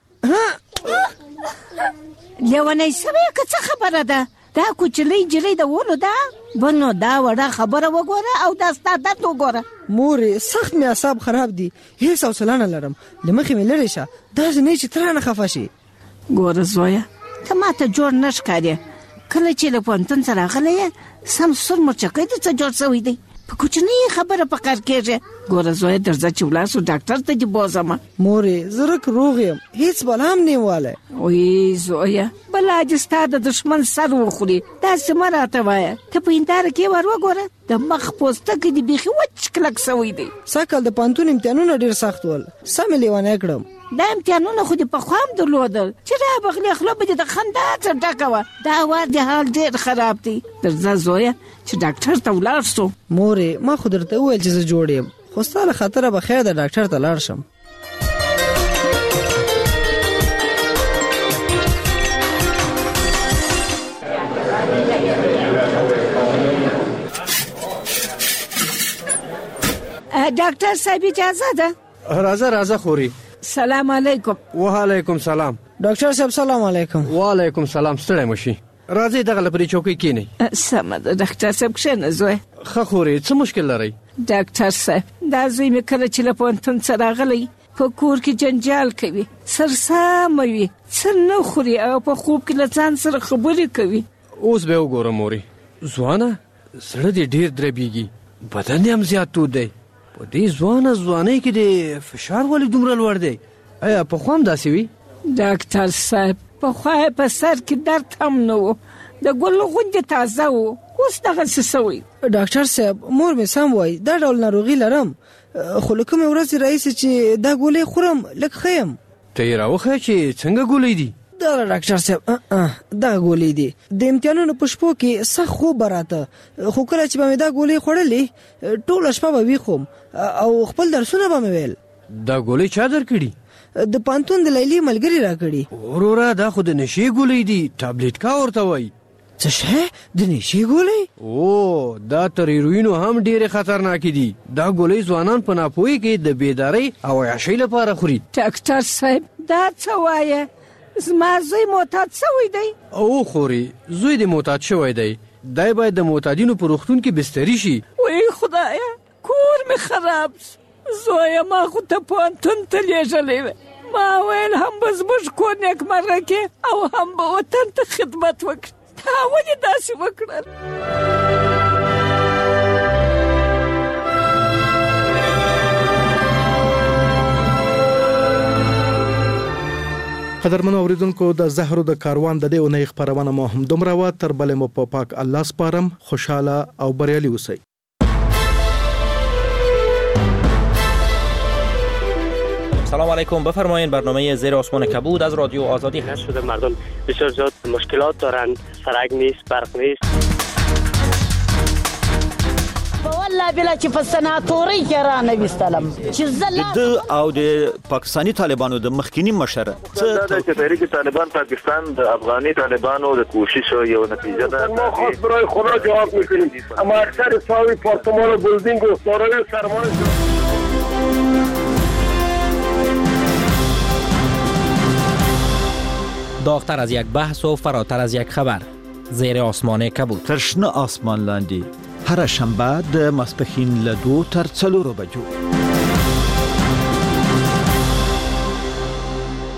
لیونی سوی که څه خبره ده؟ دا کوچنۍ نجلۍ د ولو ده؟ بنو دا وړه خبره وګوره او دا ستا درد وګوره. مورې سخت مې اعصاب خراب دي، هېڅ حوصله نه لرم، له مخې مې لرې شه. داسې نه چې ته رانه خفه شي. ګوره زویه، ته ما ته جوړ نه ښکارې. کله چې له پوهنتون څه راغلی یې سم سور مرچکی دې څه جوړ شوی دی، په کوچنۍ خبره په قهر کېږې. ګوره زویه درځه چې ولاړ شو ډاکټر ته دې بوځمه. مورې زه رک روغ یم، هېڅ بلا هم نه یم والی. وی زویه، بلا دې ستا د دښمن سر وخوري، داسې مه راته وایه. ته په هنداره کې ور وګوره، د مخ پوستکی دې بیخي وچ کلک شوی دی. سږ کال د پوهنتون امتحانونه ډېر سخت ول، سمې لیونی کړم. دا امتحانونه خو دې پخوا هم درلودل چې رابغلې خوله به دې د خندا څه ډکه وه. دا وار دې حال ډېر خراب دی. درځه زویه چې ډاکټر ته ولاړ شو. مورې ما خو درته وویل چې زه جوړ یم، خو ستا له خطره به خیر ده ډاکټر ته لاړ شم. ډاکټر صاحب اجازه ده؟ راځه راځه خوري. سلام علیکم. وعلیکم سلام. ډاکټر صاحب سلام علیکم. وعلیکم سلام. ستړی مشي، راځئ دغه لپاره چوکۍ کېنئ. سمه ده ډاکټر صاحب، کښېنه زویه. ښه خوري، څه مشکل لرئ؟ ډاکټر صاحب، دا زوی مې کله چې له پوهنتون څه راغلی په کور کې جنجال کوي، سرسامه وي، څه نه خوري او په خوب کې له ځان سره خبرې کوي. اوس به وګورم مورې. ځوانه، زړه دې ډېر دربېږي، بدن هم زیات تود دی. په دې ځوانه ځوانۍ کې د فشار ولې دومره لوړ دی؟ آیا پخوا هم داسې وي؟ ډاکټر صاحب، پخوا یې په سر کې درد هم نه و، د ګل غوندې تازه و، اوس دغسې شوی. ډاکټر صاحب مور مې سم وایي، دا ډول ناروغي لرم، خو له کومې ورځې راهیسې چې دا ګولۍ خورم لږ ښه یم. ته یې راوښیه چې څنګه ګولۍ دي؟ دا ډاکټر صاحب دغه ګولۍ دي. د امتحانونو په شپو کې سخت خوب به راته، خو کله چې به مې دا ګولۍ خوړلې ټوله شپه به ویښ وم او خپل درسونه به مې ویل. دا ګولۍ چا درکړي؟ د پوهنتون د لیلې ملګري راکړي. وروره دا خو د نشې ګولۍ دي، ټابلیټ کا ورته وایي. څه شی؟ د نشې ګولۍ؟ او دا تر هیروینو هم ډېرې خطرناکې دي. دا ګولۍ ځوانان په ناپوهۍ کې د بیدارۍ او عیاشۍ لپاره خوري. ډاکټر صاحب دا څه وایه؟ زما زوی معتاد شوی دی. او خوري زوی دې معتاد شوی دی. دای باید د معتادینو په روغتون کې بستري شي. وای خدایا کور می خراب زوی ما خو ته پوهنتون ته لیږلی ما ویل هم به زموږ کور نیکمرغه کې او هم به وطن ته خدمت وکړي. تا ولې داسې وکړل؟ قدرمنو اوریدونکو د زهرو د کاروان د دې اونۍ خبرونه مو هم دومره و تر بلې مو په پاک الله سپارم. خوشاله او بریالي اوسئ. سلام علیکم. بفرمایید برنامه زیر آسمان کبود از رادیو آزادی هست. شده مردم بسیار زیاد مشکلات دارند، سرک نیست، برق نیست. والله بلا چې په سناتوري کې را نه وستلم چې زلا د او د پاکستانی طالبانو د مخکینی مشر څه د تحریک طالبان پاکستان د افغاني طالبانو د کوشش یو نتیجه ده. ما خاص برای خدا جواب میکنیم اما اکثر ساوی پارتمان و بلدینگ و دارای سرمایه داغتر از یک بحث و فراتر از یک خبر. زیر آسمان کبود. ترشنه آسمان لاندی هر شنبه د ماسپښین له دو تر څلورو بجو.